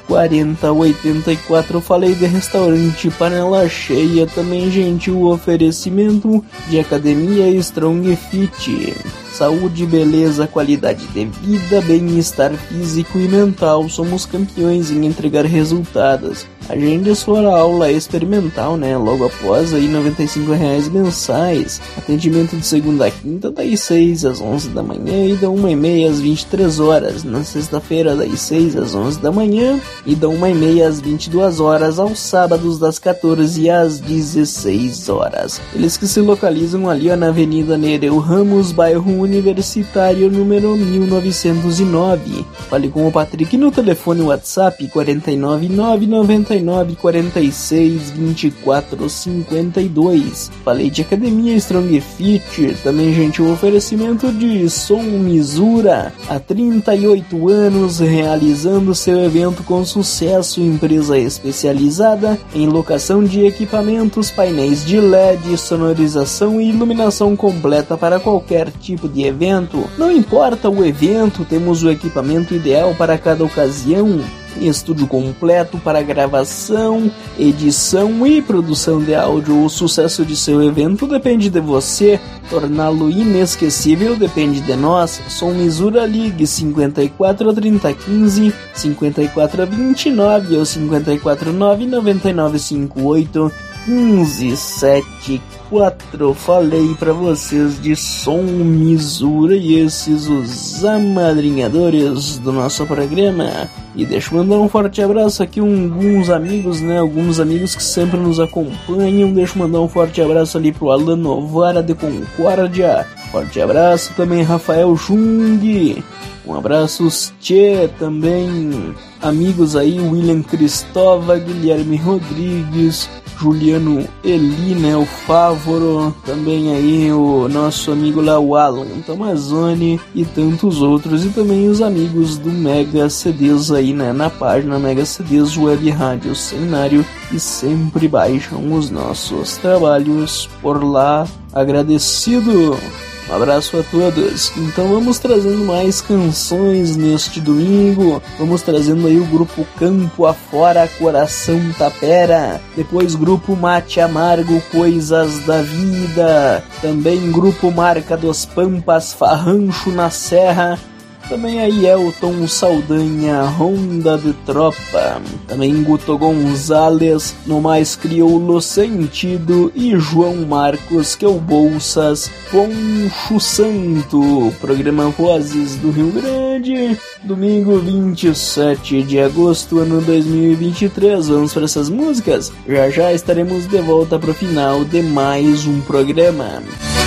S3: quarenta oitenta e quatro. Falei de restaurante Panela Cheia, também gentil oferecimento de Academia Strong Fit. Saúde, beleza, qualidade de vida, bem-estar físico e mental. Somos campeões em entregar resultados. Agende sua aula experimental, né? Logo após aí noventa e cinco reais mensais. Atendimento de segunda a quinta, das seis às onze da manhã e da uma e meia às vinte e três horas. Na sexta-feira, das seis às onze da manhã e da uma e meia às vinte e duas horas. Aos sábados, das quatorze às dezesseis horas. Eles que se localizam ali ó, na Avenida Nereu Ramos, bairro Universitário, número mil novecentos e nove. Fale com o Patrick no telefone WhatsApp quarenta e nove nove noventa e nove quarenta e seis vinte e quatro cinquenta e dois. Falei de Academia Strong Fit, também gente o oferecimento de Som Misura. Há trinta e oito anos realizando seu evento com sucesso, empresa especializada em locação de equipamentos, painéis de L E D, sonorização e iluminação completa para qualquer tipo de evento. Não importa o evento, temos o equipamento ideal para cada ocasião. Estúdio completo para gravação, edição e produção de áudio. O sucesso de seu evento depende de você. Torná-lo inesquecível depende de nós. Som Misura, ligue cinquenta e quatro trinta quinze cinquenta e quatro vinte e nove ou cinquenta e quatro nove noventa e nove cinquenta e oito quinze setenta e quatro. Falei pra vocês de Som Misura e esses os amadrinhadores do nosso programa. E deixa eu mandar um forte abraço aqui a alguns amigos, né? Alguns amigos que sempre nos acompanham. Deixa eu mandar um forte abraço ali pro Alan Novara de Concórdia. Forte abraço também Rafael Jung. Um abraço Tchê também. Amigos aí, William Cristóvão, Guilherme Rodrigues, Juliano Eli, né, o Fávoro, também aí o nosso amigo lá, o Alan Tomazoni e tantos outros, e também os amigos do Mega C Ds aí, né, na página Mega C Ds Web Rádio Seminário, e sempre baixam os nossos trabalhos por lá. Agradecido! Um abraço a todos. Então vamos trazendo mais canções neste domingo. Vamos trazendo aí o grupo Campo Afora, Coração Tapera. Depois grupo Mate Amargo, Coisas da Vida. Também grupo Marca dos Pampas, Farrancho na Serra. Também aí Elton Saldanha, Ronda de Tropa. Também Guto Gonzalez, No Mais Crioulo Sentido. E João Marcos, que é o Bolsas, Poncho Santo. Programa Vozes do Rio Grande, domingo vinte e sete de agosto, ano dois mil e vinte e três. Vamos para essas músicas? Já já estaremos de volta para o final de mais um programa.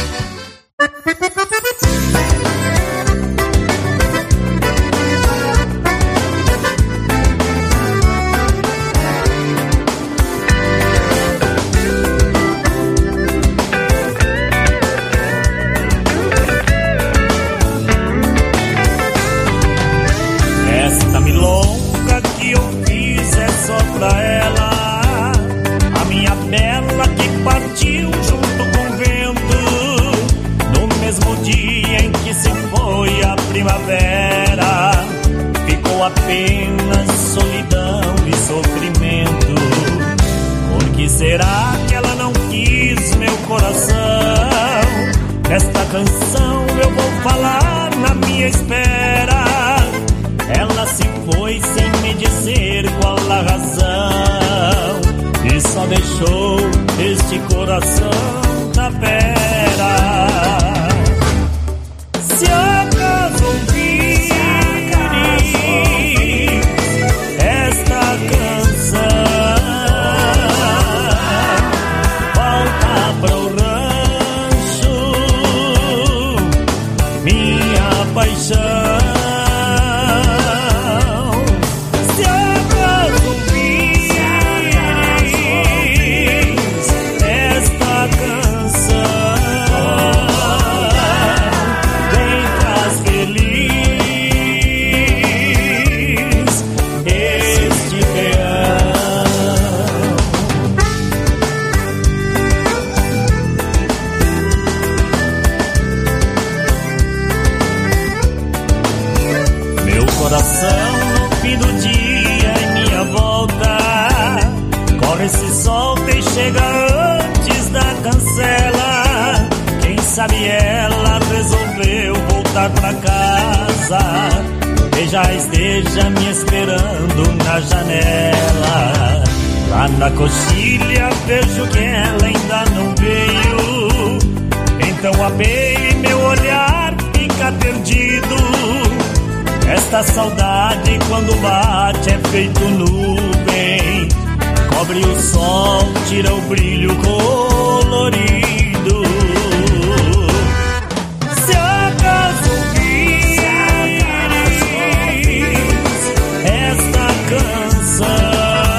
S21: Apenas solidão e sofrimento. Por que será que ela não quis meu coração? Esta canção eu vou falar na minha espera. Ela se foi sem me dizer qual a razão, e só deixou este coração na pera. Se acaso ouvir esta canção, volta pro rancho, minha paixão. Se acaso ouvires esta canção, vem traz feliz este peão. Meu coração no fim do dia em minha vê se solta e chega antes da cancela. Quem sabe ela resolveu voltar pra casa e já esteja me esperando na janela. Lá na coxilha vejo que ela ainda não veio, então abei e meu olhar fica perdido. Esta saudade quando bate é feito nuvem, cobre o sol, tira o brilho colorido. Se acaso vires esta canção,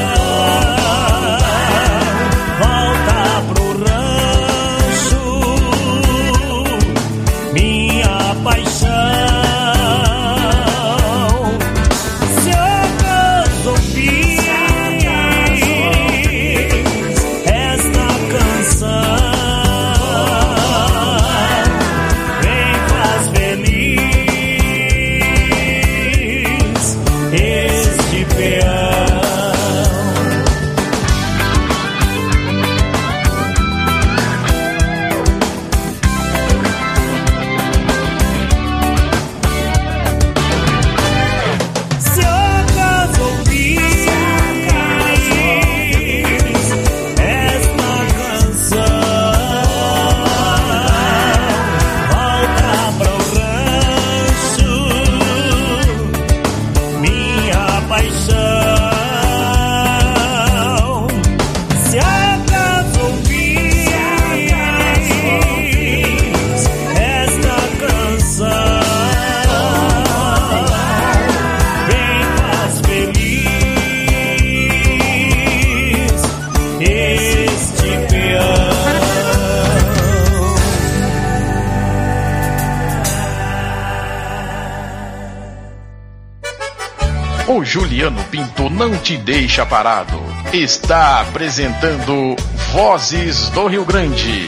S8: O Juliano Pinto não te deixa parado. Está apresentando Vozes do Rio Grande.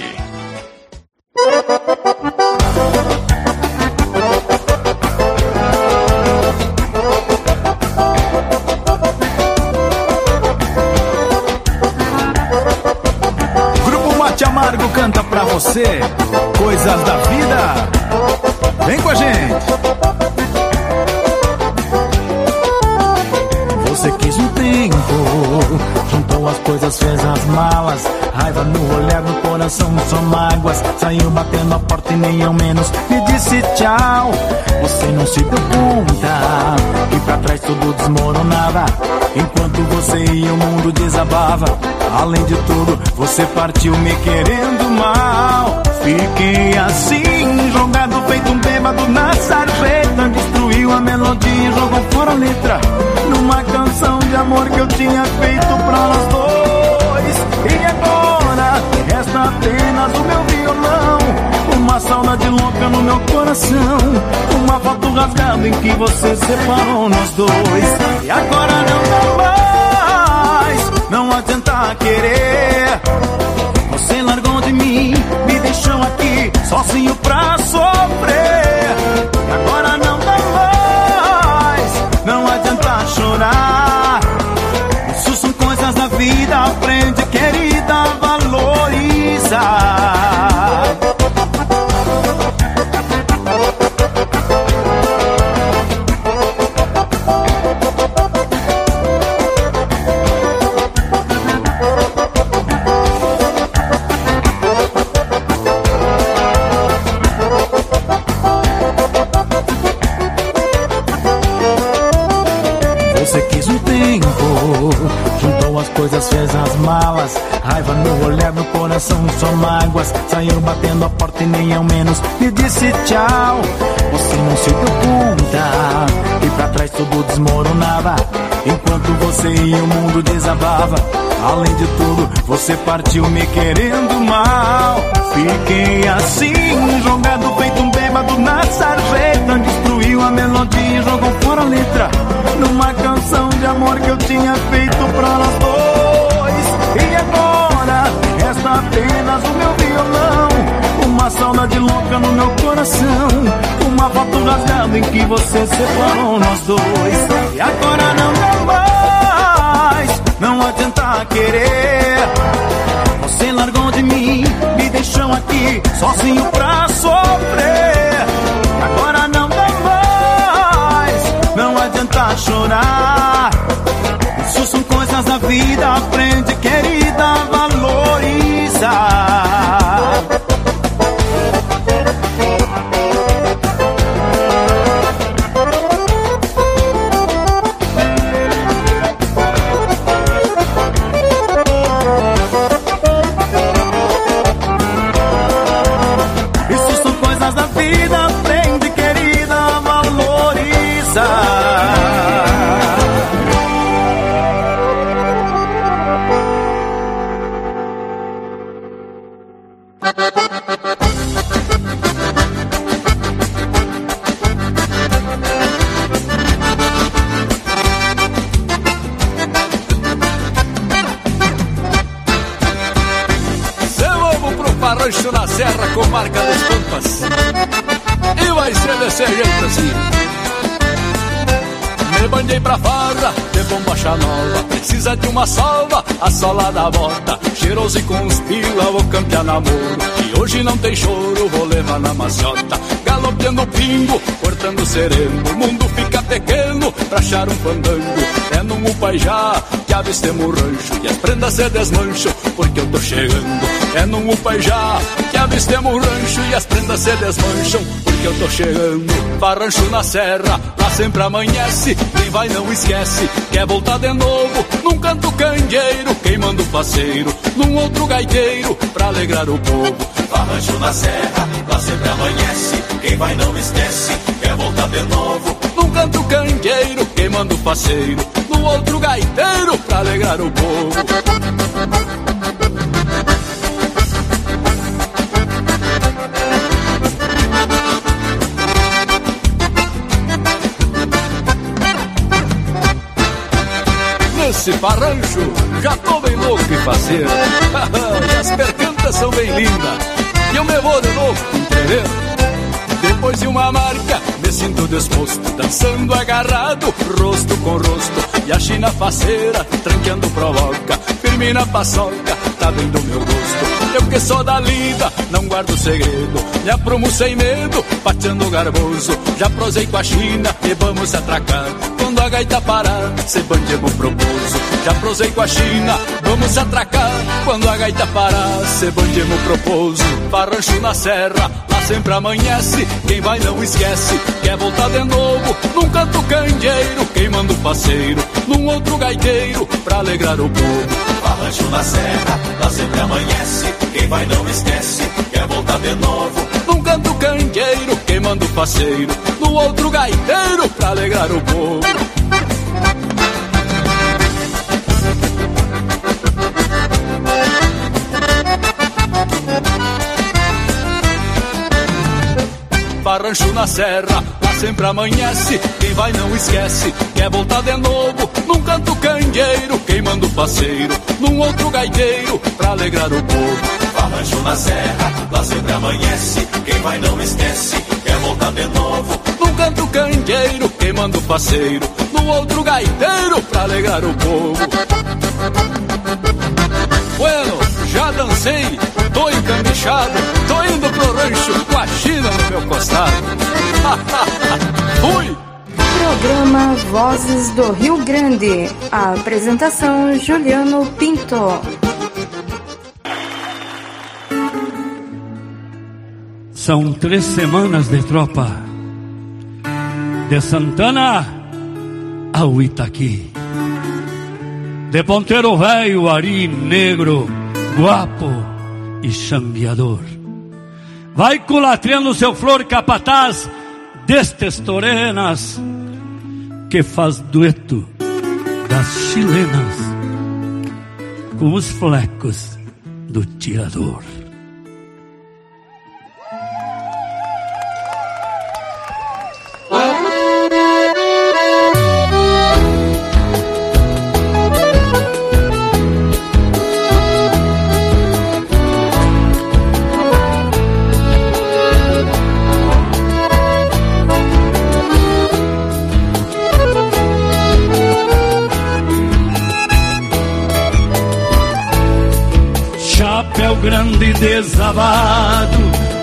S9: Grupo Mate Amargo canta pra você coisas da vida. Vem com a gente.
S1: Você quis um tempo, juntou as coisas, fez as malas. Raiva no olhar, no coração, só mágoas. Saiu batendo a porta e nem ao menos me disse tchau. Você não se deu conta que pra trás tudo desmoronava. Enquanto você ia o mundo desabava. Além de tudo, você partiu me querendo mal. Fiquei assim, jogado feito um bêbado na sarjeta. Destruiu a melodia e jogou fora a letra numa canção de amor que eu tinha feito pra nós dois. E agora, resta apenas o meu violão, uma saudade louca no meu coração, uma foto rasgada em que você separou nós dois. E agora não dá mais, não adianta querer. Você largou de mim, me deixou aqui sozinho pra sofrer. E agora não dá mais, não adianta chorar. Isso são coisas da vida, aprende, querida, a valorizar. Coisas, fez as malas, raiva no olhar, no coração, só mágoas. Saiu batendo a porta e nem ao menos me disse tchau. Você não se deu conta que pra trás tudo desmoronava. Enquanto você ia o mundo desabava. Além de tudo, você partiu me querendo mal. Fiquei assim, jogado feito um bêbado na sarjeta. Destruiu a melodia e jogou fora a letra numa canção de amor que eu tinha feito pra nós dois. E agora, resta apenas o meu violão, uma saudade louca no meu coração, uma foto rasgada em que você separou nós dois. E agora não dá mais, não adianta querer. sozinho pra sofrer. Agora não dá mais, não adianta chorar. Isso são coisas da vida, aprende, querida, valorizar. Isso são coisas da vida, aprende, querida, valorizar.
S2: Rancho na serra com marca das pampas. E vai ser desse jeito assim. Me bandei pra farra, de bombacha nova. Precisa de uma salva, a sola da bota. Cheiroso e com os pila, vou campear namoro. E hoje não tem choro, vou levar na maciota. Galopeando pingo, cortando sereno. O mundo fica pequeno pra achar um fandango. É num upaijá que avistemos o rancho. E as prendas se desmancham porque eu tô chegando. É num upaijá que avistemos o rancho. E as prendas se desmancham porque eu tô chegando. Pra rancho na serra, lá sempre amanhece. Quem vai não esquece, quer voltar de novo. Num canto candeeiro, queimando o faceiro. Num outro gaiteiro, pra alegrar o povo. Pra rancho na serra, lá sempre amanhece. Quem vai não esquece, quer voltar de novo. Num canto candeeiro, queimando o faceiro. No outro gaiteiro, pra alegrar o povo. Nesse parrancho, já tô bem louco e faceiro. E as percantas são bem lindas. E eu me vou de novo, entendeu? Depois de uma marca, me sinto disposto, dançando agarrado, rosto com rosto. E a china faceira, tranqueando provoca, firme na paçoca, tá bem do meu gosto. Eu que sou da lida, não guardo segredo, me aprumo sem medo, pateando garboso. Já prosei com a china e vamos atracar. Quando a gaita parar, se bandemos proposo. Já prosei com a china, vamos atracar. Quando a gaita parar, se bandemos proposo. Parrancho na serra, lá sempre amanhece. Quem vai não esquece, quer voltar de novo. Num canto candeeiro, queimando o faceiro. Num outro gaiteiro, pra alegrar o povo. Parrancho na serra, lá sempre amanhece. Quem vai não esquece, quer voltar de novo. Num canto candeeiro, queimando o faceiro. No outro gaiteiro, pra alegrar o povo. Parrancho na serra, lá sempre amanhece. Quem vai não esquece, quer voltar de novo. Num canto candeeiro, queimando o faceiro. Num outro gaiteiro, pra alegrar o povo. Parrancho na serra, lá sempre amanhece. Quem vai não esquece, quer voltar de novo. Num canto candeeiro, queimando o faceiro. No outro gaiteiro, pra alegrar o povo. Bueno, já dancei, tô encamichado, tô indo pro rancho com a china no meu costado. Fui!
S20: Programa Vozes do Rio Grande. A apresentação Juliano Pinto.
S7: São três semanas de tropa, de Santana ao Itaqui, de Ponteiro Velho, Ari Negro, Guapo e Chambeador. Vai culatriando seu flor capataz destes torenas que faz dueto das chilenas com os flecos do tirador. Grande desabado,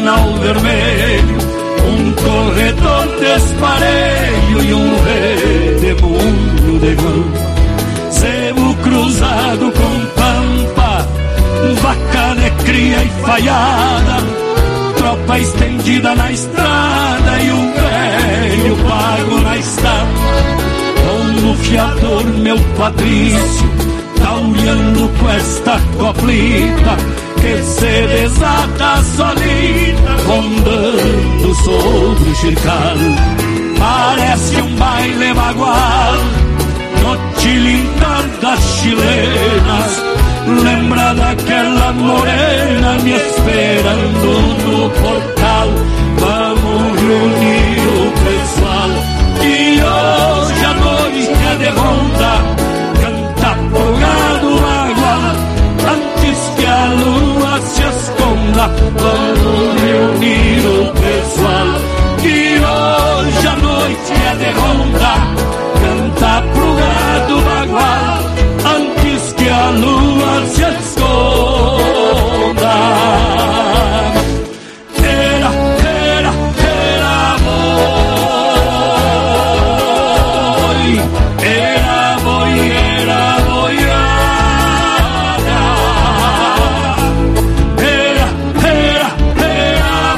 S7: fanal vermelho, um corredor despareio e um redemoinho de vão. Sebo cruzado com pampa, vaca de cria e falhada, tropa estendida na estrada e um velho pago na estampa. Como fiador meu Patrício, tá olhando com esta coplita que se desata solita, rondando sobre o xircal. Parece um baile bagual no tilintar das chilenas, lembra daquela morena me esperando no portal. Vamos reunir o pessoal e hoje a noite é de ronda, canta pro gado água antes que a lua se esconda. Vamos reunir o pessoal que hoje a noite é de ronda, canta pro gado bagual antes que a lua se esconda. Era, era, era boi, era boi, era boiada. Era, era, era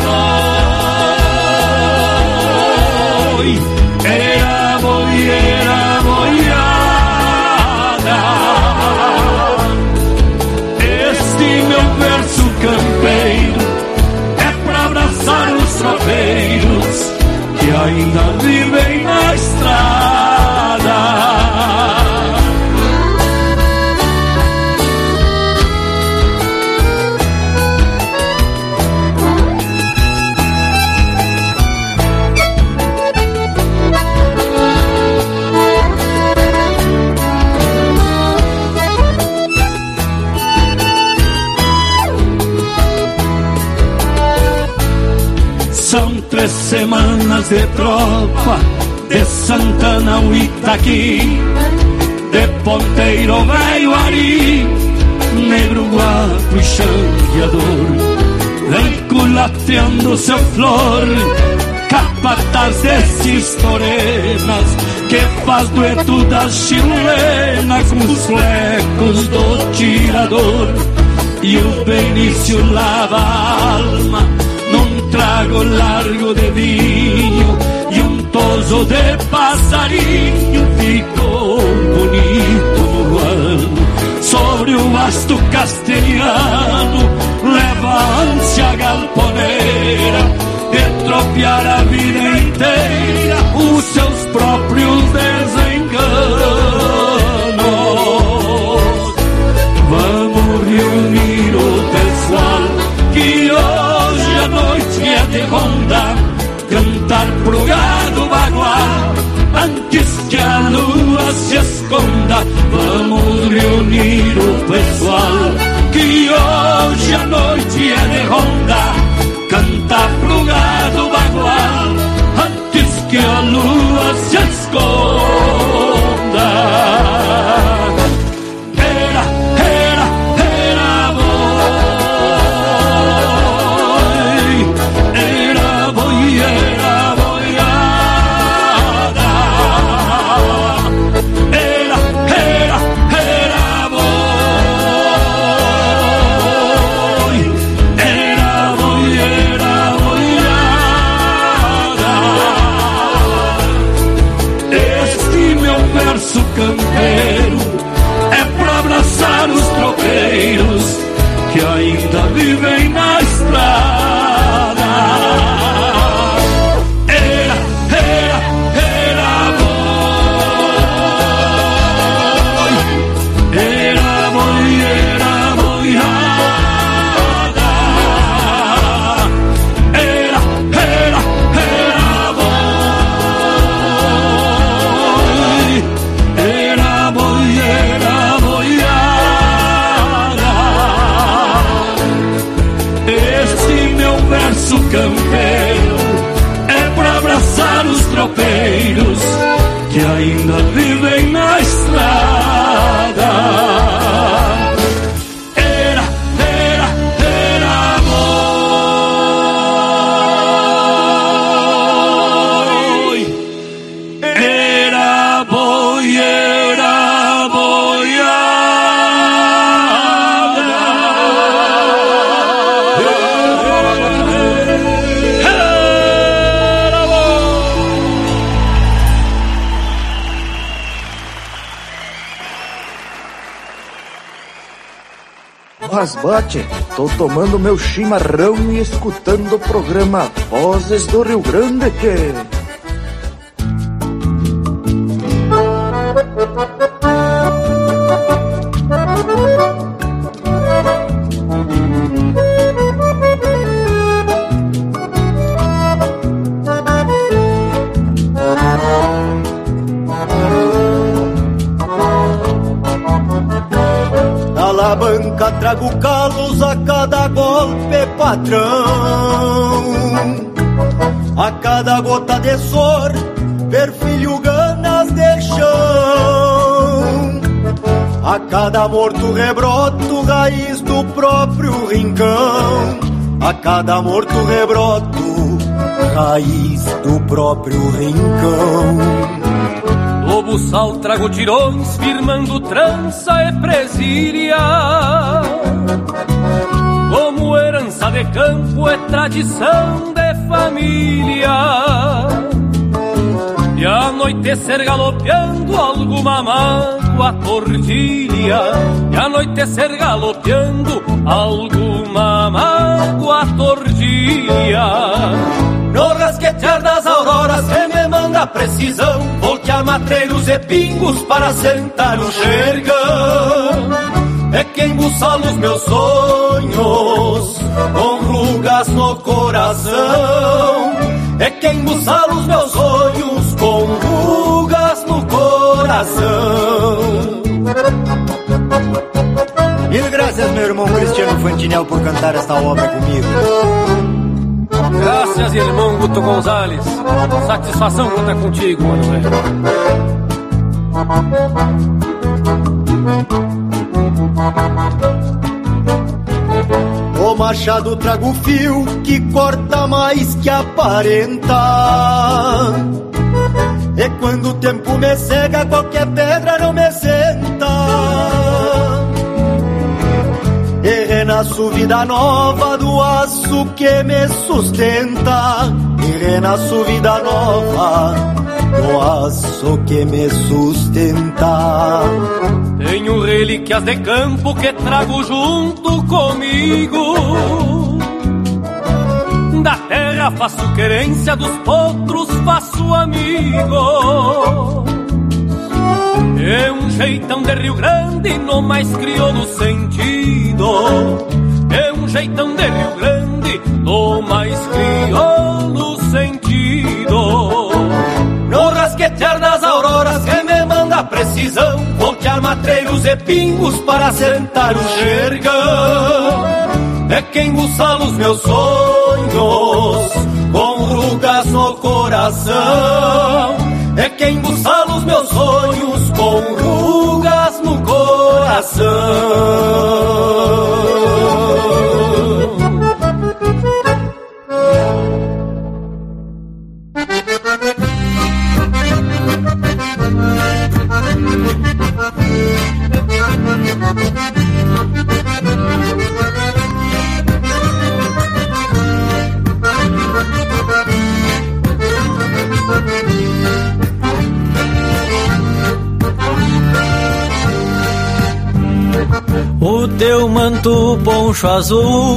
S7: boi, era boi, era boiada. Este meu verso campeiro é pra abraçar os tropeiros que ainda vivem na estrada. São três semanas de tropa, de Santana ao Itaqui, de Ponteiro Velho Ari, negro guapo e changueador, vem culateando seu flor, capataz desses torenas, que faz dueto das chilenas com os flecos do tirador. E o Benício lava a alma num trago largo de vinho e um toso de passarinho ficou bonito no ano. Sobre o vasto castelhano leva a ânsia galponeira de tropear a vida inteira os seus próprios desenganos. Vamos reunir o pessoal que hoje a noite é de ronda, cantar pro gado bagual antes que a lua se esconda. Vamos reunir o pessoal que hoje a noite é de ronda, cantar pro gado bagual antes que a lua se esconda.
S18: Mas bate, tô tomando meu chimarrão e escutando o programa Vozes do Rio Grande, que...
S4: Banca trago calos a cada golpe, patrão. A cada gota de sor, perfilho ganas de chão. A cada morto rebroto, raiz do próprio rincão. A cada morto rebroto, raiz do próprio rincão.
S10: Lobo sal trago tirões, firmando trança e presília. Como herança de campo é tradição de família. E anoitecer galopeando alguma mágoa tordilha. E anoitecer galopeando alguma mágoa tordilha. No rasquetear das auroras que me manda precisão, voltear matreiros e pingos para sentar no xergão. É quem buçala os meus sonhos com rugas no coração. É quem buçala os meus sonhos com rugas no coração.
S4: Mil graças, meu irmão Cristiano Fantinel, por cantar esta obra comigo.
S10: Graças, irmão Guto Gonzalez. Satisfação contar contigo, mano velho.
S4: O machado trago o fio que corta mais que aparenta. E quando o tempo me cega, qualquer pedra não me senta. E renasço vida nova do aço que me sustenta. E renasço vida nova do aço que me sustenta.
S10: Tenho relíquias de campo que trago junto comigo. Da terra faço querência, dos potros faço amigo. É um jeitão de Rio Grande no mais crioulo sentido. É um jeitão de Rio Grande no mais crioulo sentido. No rasquetear das auroras que me manda precisão, voltear matreiros e pingos para sentar o xergão. É quem buçala os meus sonhos com rugas no coração. É quem buçala os meus sonhos com rugas no coração.
S22: O teu manto poncho azul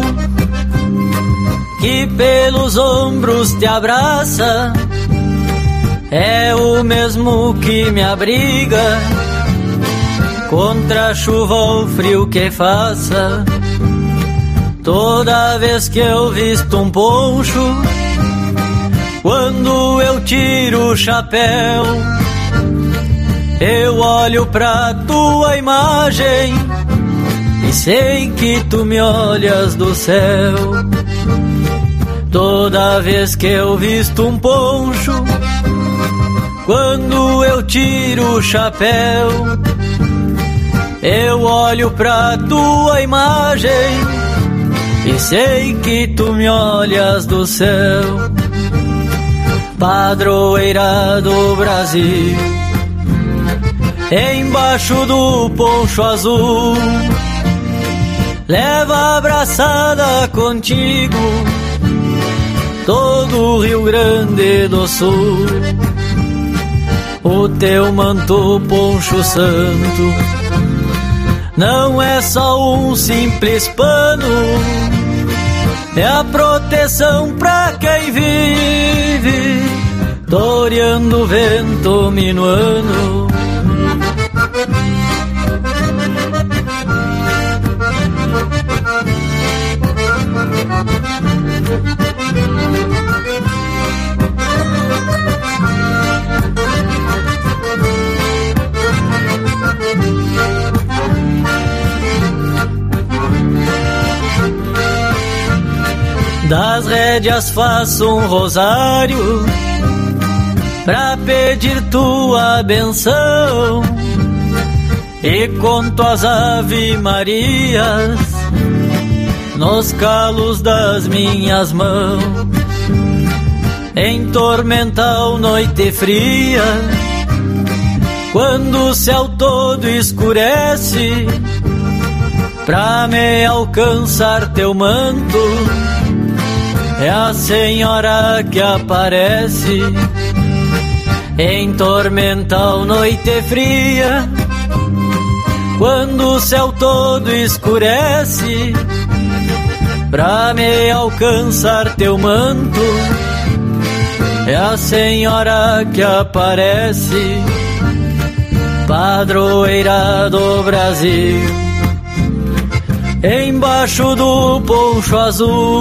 S22: que pelos ombros te abraça é o mesmo que me abriga contra a chuva ou frio que faça. Toda vez que eu visto um poncho, quando eu tiro o chapéu, eu olho pra tua imagem e sei que tu me olhas do céu. Toda vez que eu visto um poncho, quando eu tiro o chapéu, eu olho pra tua imagem e sei que tu me olhas do céu. Padroeira do Brasil, embaixo do poncho azul, leva abraçada contigo todo o Rio Grande do Sul. O teu manto poncho santo não é só um simples pano, é a proteção pra quem vive, toreando o vento minuano. Das rédeas faço um rosário pra pedir tua benção, e conto as ave marias nos calos das minhas mãos. Em tormental noite fria, quando o céu todo escurece, pra me alcançar teu manto, é a senhora que aparece. Em tormental noite fria, quando o céu todo escurece, pra me alcançar teu manto, é a senhora que aparece. Padroeira do Brasil, embaixo do poncho azul,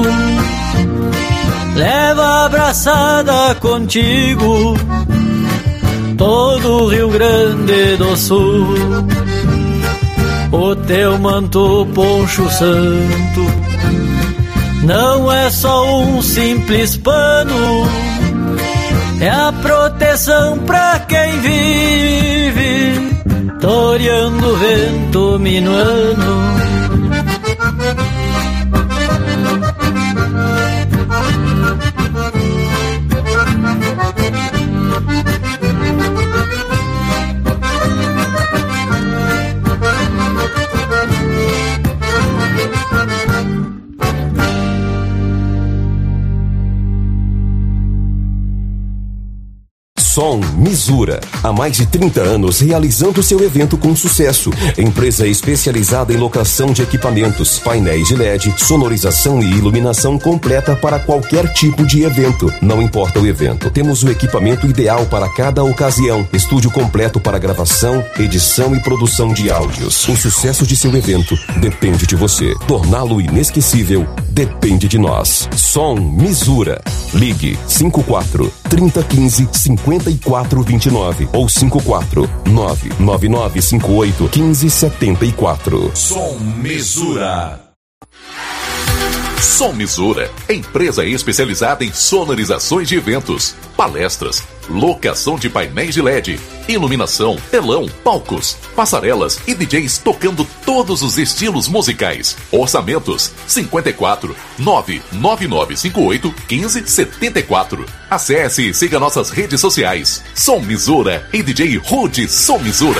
S22: leva abraçada contigo todo o Rio Grande do Sul. O teu manto poncho santo não é só um simples pano, é a proteção pra quem vive, toreando o vento minuano.
S5: Som Misura, há mais de trinta anos realizando seu evento com sucesso. Empresa especializada em locação de equipamentos, painéis de L E D, sonorização e iluminação completa para qualquer tipo de evento. Não importa o evento, temos o equipamento ideal para cada ocasião. Estúdio completo para gravação, edição e produção de áudios. O sucesso de seu evento depende de você. Torná-lo inesquecível depende de nós. Som Misura. Ligue cinco quatro, trinta, quinze, cinquenta e quatro, vinte e nove ou cinco quatro, nove nove nove cinco oito, quinze, setenta e quatro.
S11: Som Misura. Som Misura, empresa especializada em sonorizações de eventos, palestras, locação de painéis de L E D, iluminação, telão, palcos, passarelas e D Js tocando todos os estilos musicais. Orçamentos cinquenta e quatro, nove nove nove cinco oito, quinze, setenta e quatro. Acesse e siga nossas redes sociais. Som Misura e D J Rude Som Misura.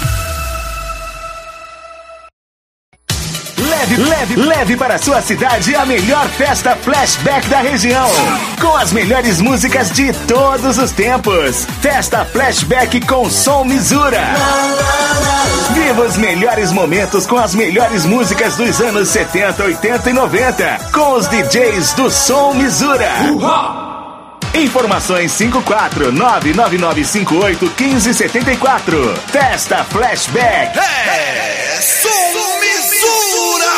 S23: Leve, leve, leve para sua cidade a melhor festa flashback da região, com as melhores músicas de todos os tempos. Festa Flashback com Som Misura. Viva os melhores momentos com as melhores músicas dos anos setenta, oitenta e noventa, com os D Js do Som Misura. Uhá! Informações cinco quatro, nove nove nove cinco oito, quinze, setenta e quatro. Festa Flashback.
S11: É Som Misura,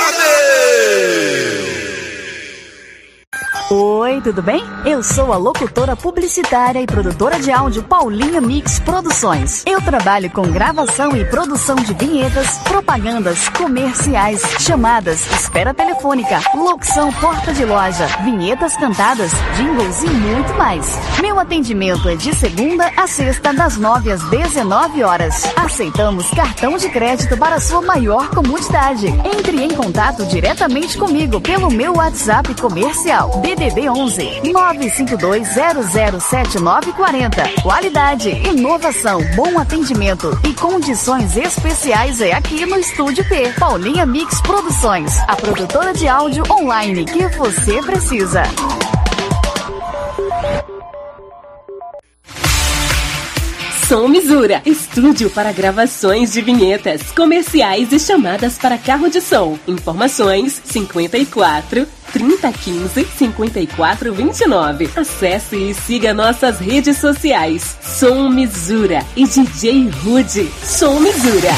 S24: Oi, tudo bem? Eu sou a locutora publicitária e produtora de áudio Paulinha Mix Produções. Eu trabalho com gravação e produção de vinhetas, propagandas, comerciais, chamadas, espera telefônica, locução porta de loja, vinhetas cantadas, jingles e muito mais. Meu atendimento é de segunda a sexta, das nove às dezenove horas. Aceitamos cartão de crédito para sua maior comodidade. Entre em contato diretamente comigo pelo meu WhatsApp comercial D D D onze, nove cinco dois zero zero sete nove quatro zero. Qualidade, inovação, bom atendimento e condições especiais é aqui no Estúdio P. Paulinha Mix Produções, a produtora de áudio online que você precisa.
S12: Som Misura, estúdio para gravações de vinhetas, comerciais e chamadas para carro de som. Informações cinquenta e quatro, trinta, quinze, cinquenta e quatro, vinte e nove. Acesse e siga nossas redes sociais. Som Misura e D J Rude. Som Misura.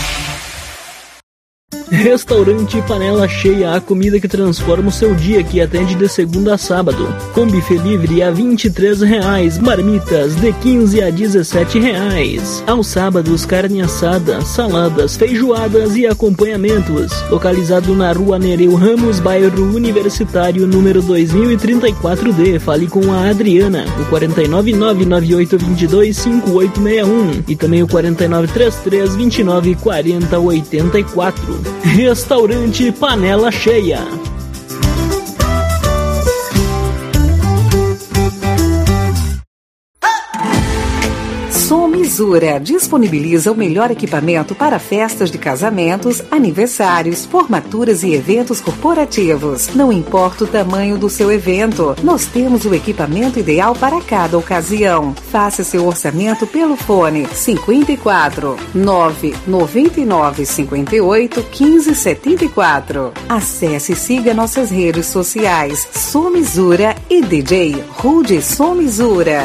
S3: Restaurante Panela Cheia, a comida que transforma o seu dia, que atende de segunda a sábado. Com buffet livre a vinte e três reais, marmitas de quinze a dezessete reais. Aos sábados, carne assada, saladas, feijoadas e acompanhamentos. Localizado na rua Nereu Ramos, bairro Universitário, número dois mil e trinta e quatro D. Fale com a Adriana, o quatro nove nove, nove oito dois dois, cinco oito seis um e também o quatro nove três três, dois nove quatro zero oito quatro. Restaurante Panela Cheia.
S13: Som Misura disponibiliza o melhor equipamento para festas de casamentos, aniversários, formaturas e eventos corporativos. Não importa o tamanho do seu evento, nós temos o equipamento ideal para cada ocasião. Faça seu orçamento pelo fone cinquenta e quatro, nove nove nove, cinquenta e oito, quinze, setenta e quatro. Acesse e siga nossas redes sociais Som Misura e D J Rude Som Misura.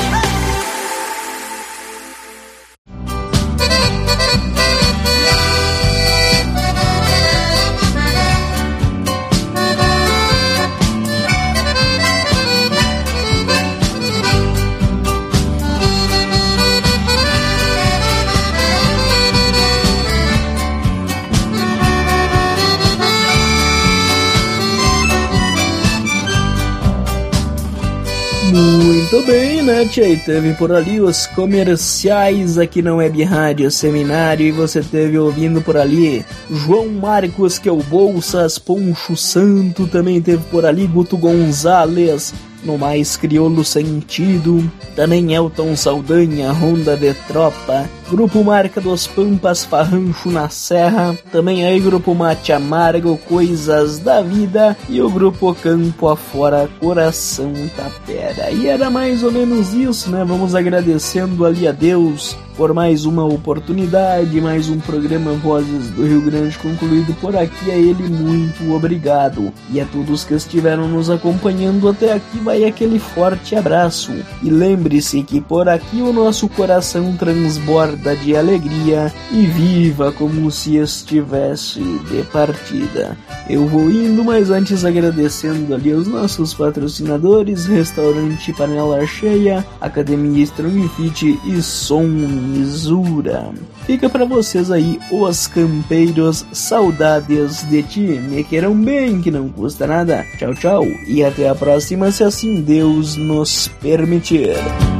S3: Muito bem, né, tia? E teve por ali os comerciais aqui na Web Rádio Seminário, e você teve ouvindo por ali João Marcos, que é o Bolsas, Poncho Santo, também teve por ali Guto Gonzalez, no mais crioulo sentido, também Elton Saldanha, Ronda de Tropa, Grupo Marca dos Pampas, Farrancho na Serra, também aí Grupo Mate Amargo, Coisas da Vida, e o Grupo Campo Afora, Coração Tapera. E era mais ou menos isso, né? Vamos agradecendo ali a Deus por mais uma oportunidade, mais um programa Vozes do Rio Grande concluído por aqui. A ele muito obrigado, e a todos que estiveram nos acompanhando até aqui vai aquele forte abraço. E lembre-se que por aqui o nosso coração transborda de alegria e viva como se estivesse de partida. Eu vou indo, mas antes agradecendo ali os nossos patrocinadores: Restaurante Panela Cheia, Academia Strong Fit e Som Misura. Fica pra vocês aí, os campeiros, saudades de ti, me queiram bem, que não custa nada. Tchau, tchau, e até a próxima, se assim Deus nos permitir.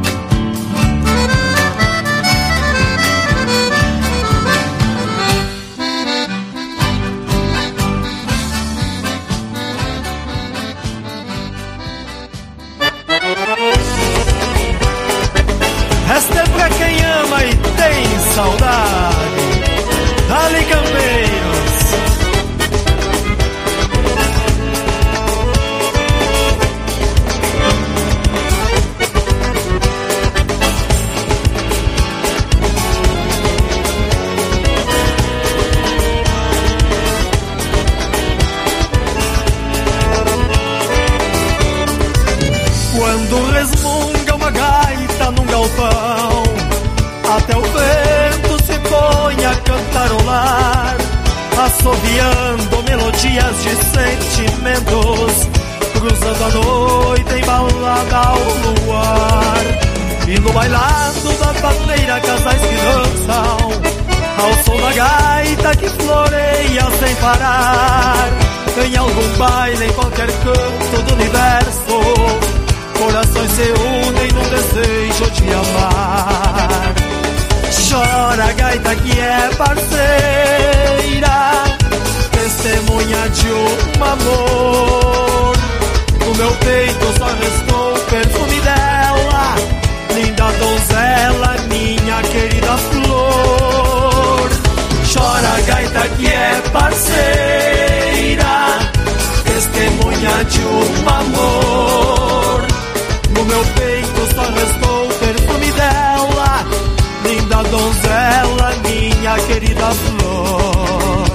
S14: Esta é pra quem ama e tem saudade. Ali, campeiros. Quando resmunga uma gaita num galpão, até o vento se põe a cantarolar, assoviando melodias de sentimentos, cruzando a noite embalada ao luar. E no bailado da pátria casais que dançam, ao som da gaita que floreia sem parar. Em algum baile, em qualquer canto do universo, corações se unem num desejo de amar. Chora a gaita que é parceira, testemunha de um amor. No meu peito só restou o perfume dela, linda donzela, minha querida flor. Chora a gaita que é parceira, testemunha de um amor. No meu peito só restou o perfume dela, querida flor.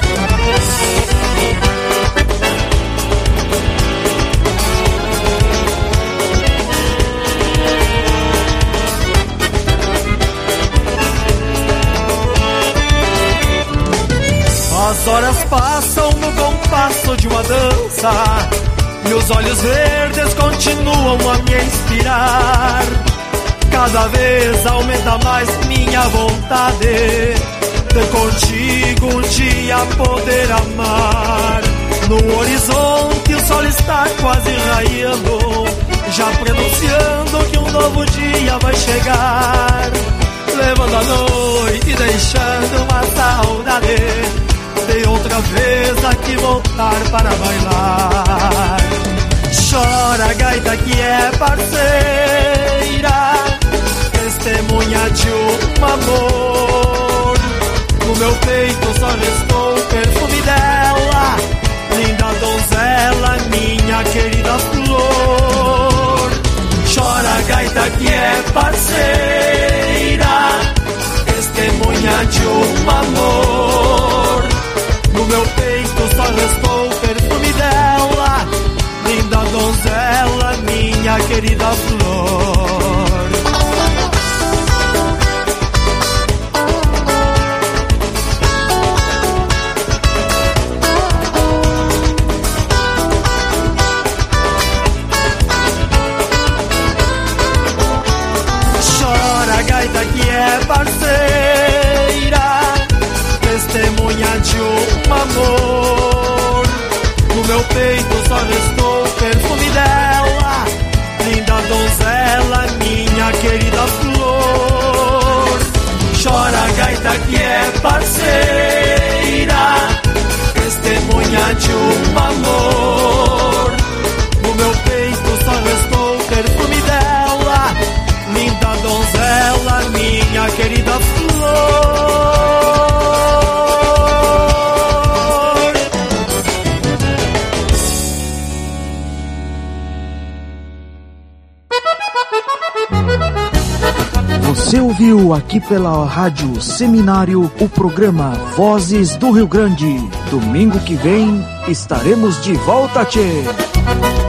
S14: As horas passam no compasso de uma dança e os olhos verdes continuam a me inspirar. Cada vez aumenta mais minha vontade de contigo um dia poder amar. No horizonte o sol está quase raiando, já prenunciando que um novo dia vai chegar, levando a noite e deixando uma saudade de outra vez aqui voltar para bailar. Chora gaita que é parceira, testemunha de um amor. No meu peito só restou o perfume dela, linda donzela, minha querida flor. Chora gaita que é parceira, testemunha de um amor. No meu peito só restou o perfume dela, linda donzela, minha querida flor. Chora gaita que é parceira, testemunha de um amor. No meu peito só restou o perfume dela, linda donzela, minha querida flor. Chora gaita que é parceira, testemunha de um amor. No meu peito só restou o perfume dela, linda donzela, minha querida flor.
S18: Você ouviu aqui pela Rádio Seminário o programa Vozes do Rio Grande. Domingo que vem estaremos de volta, tchê!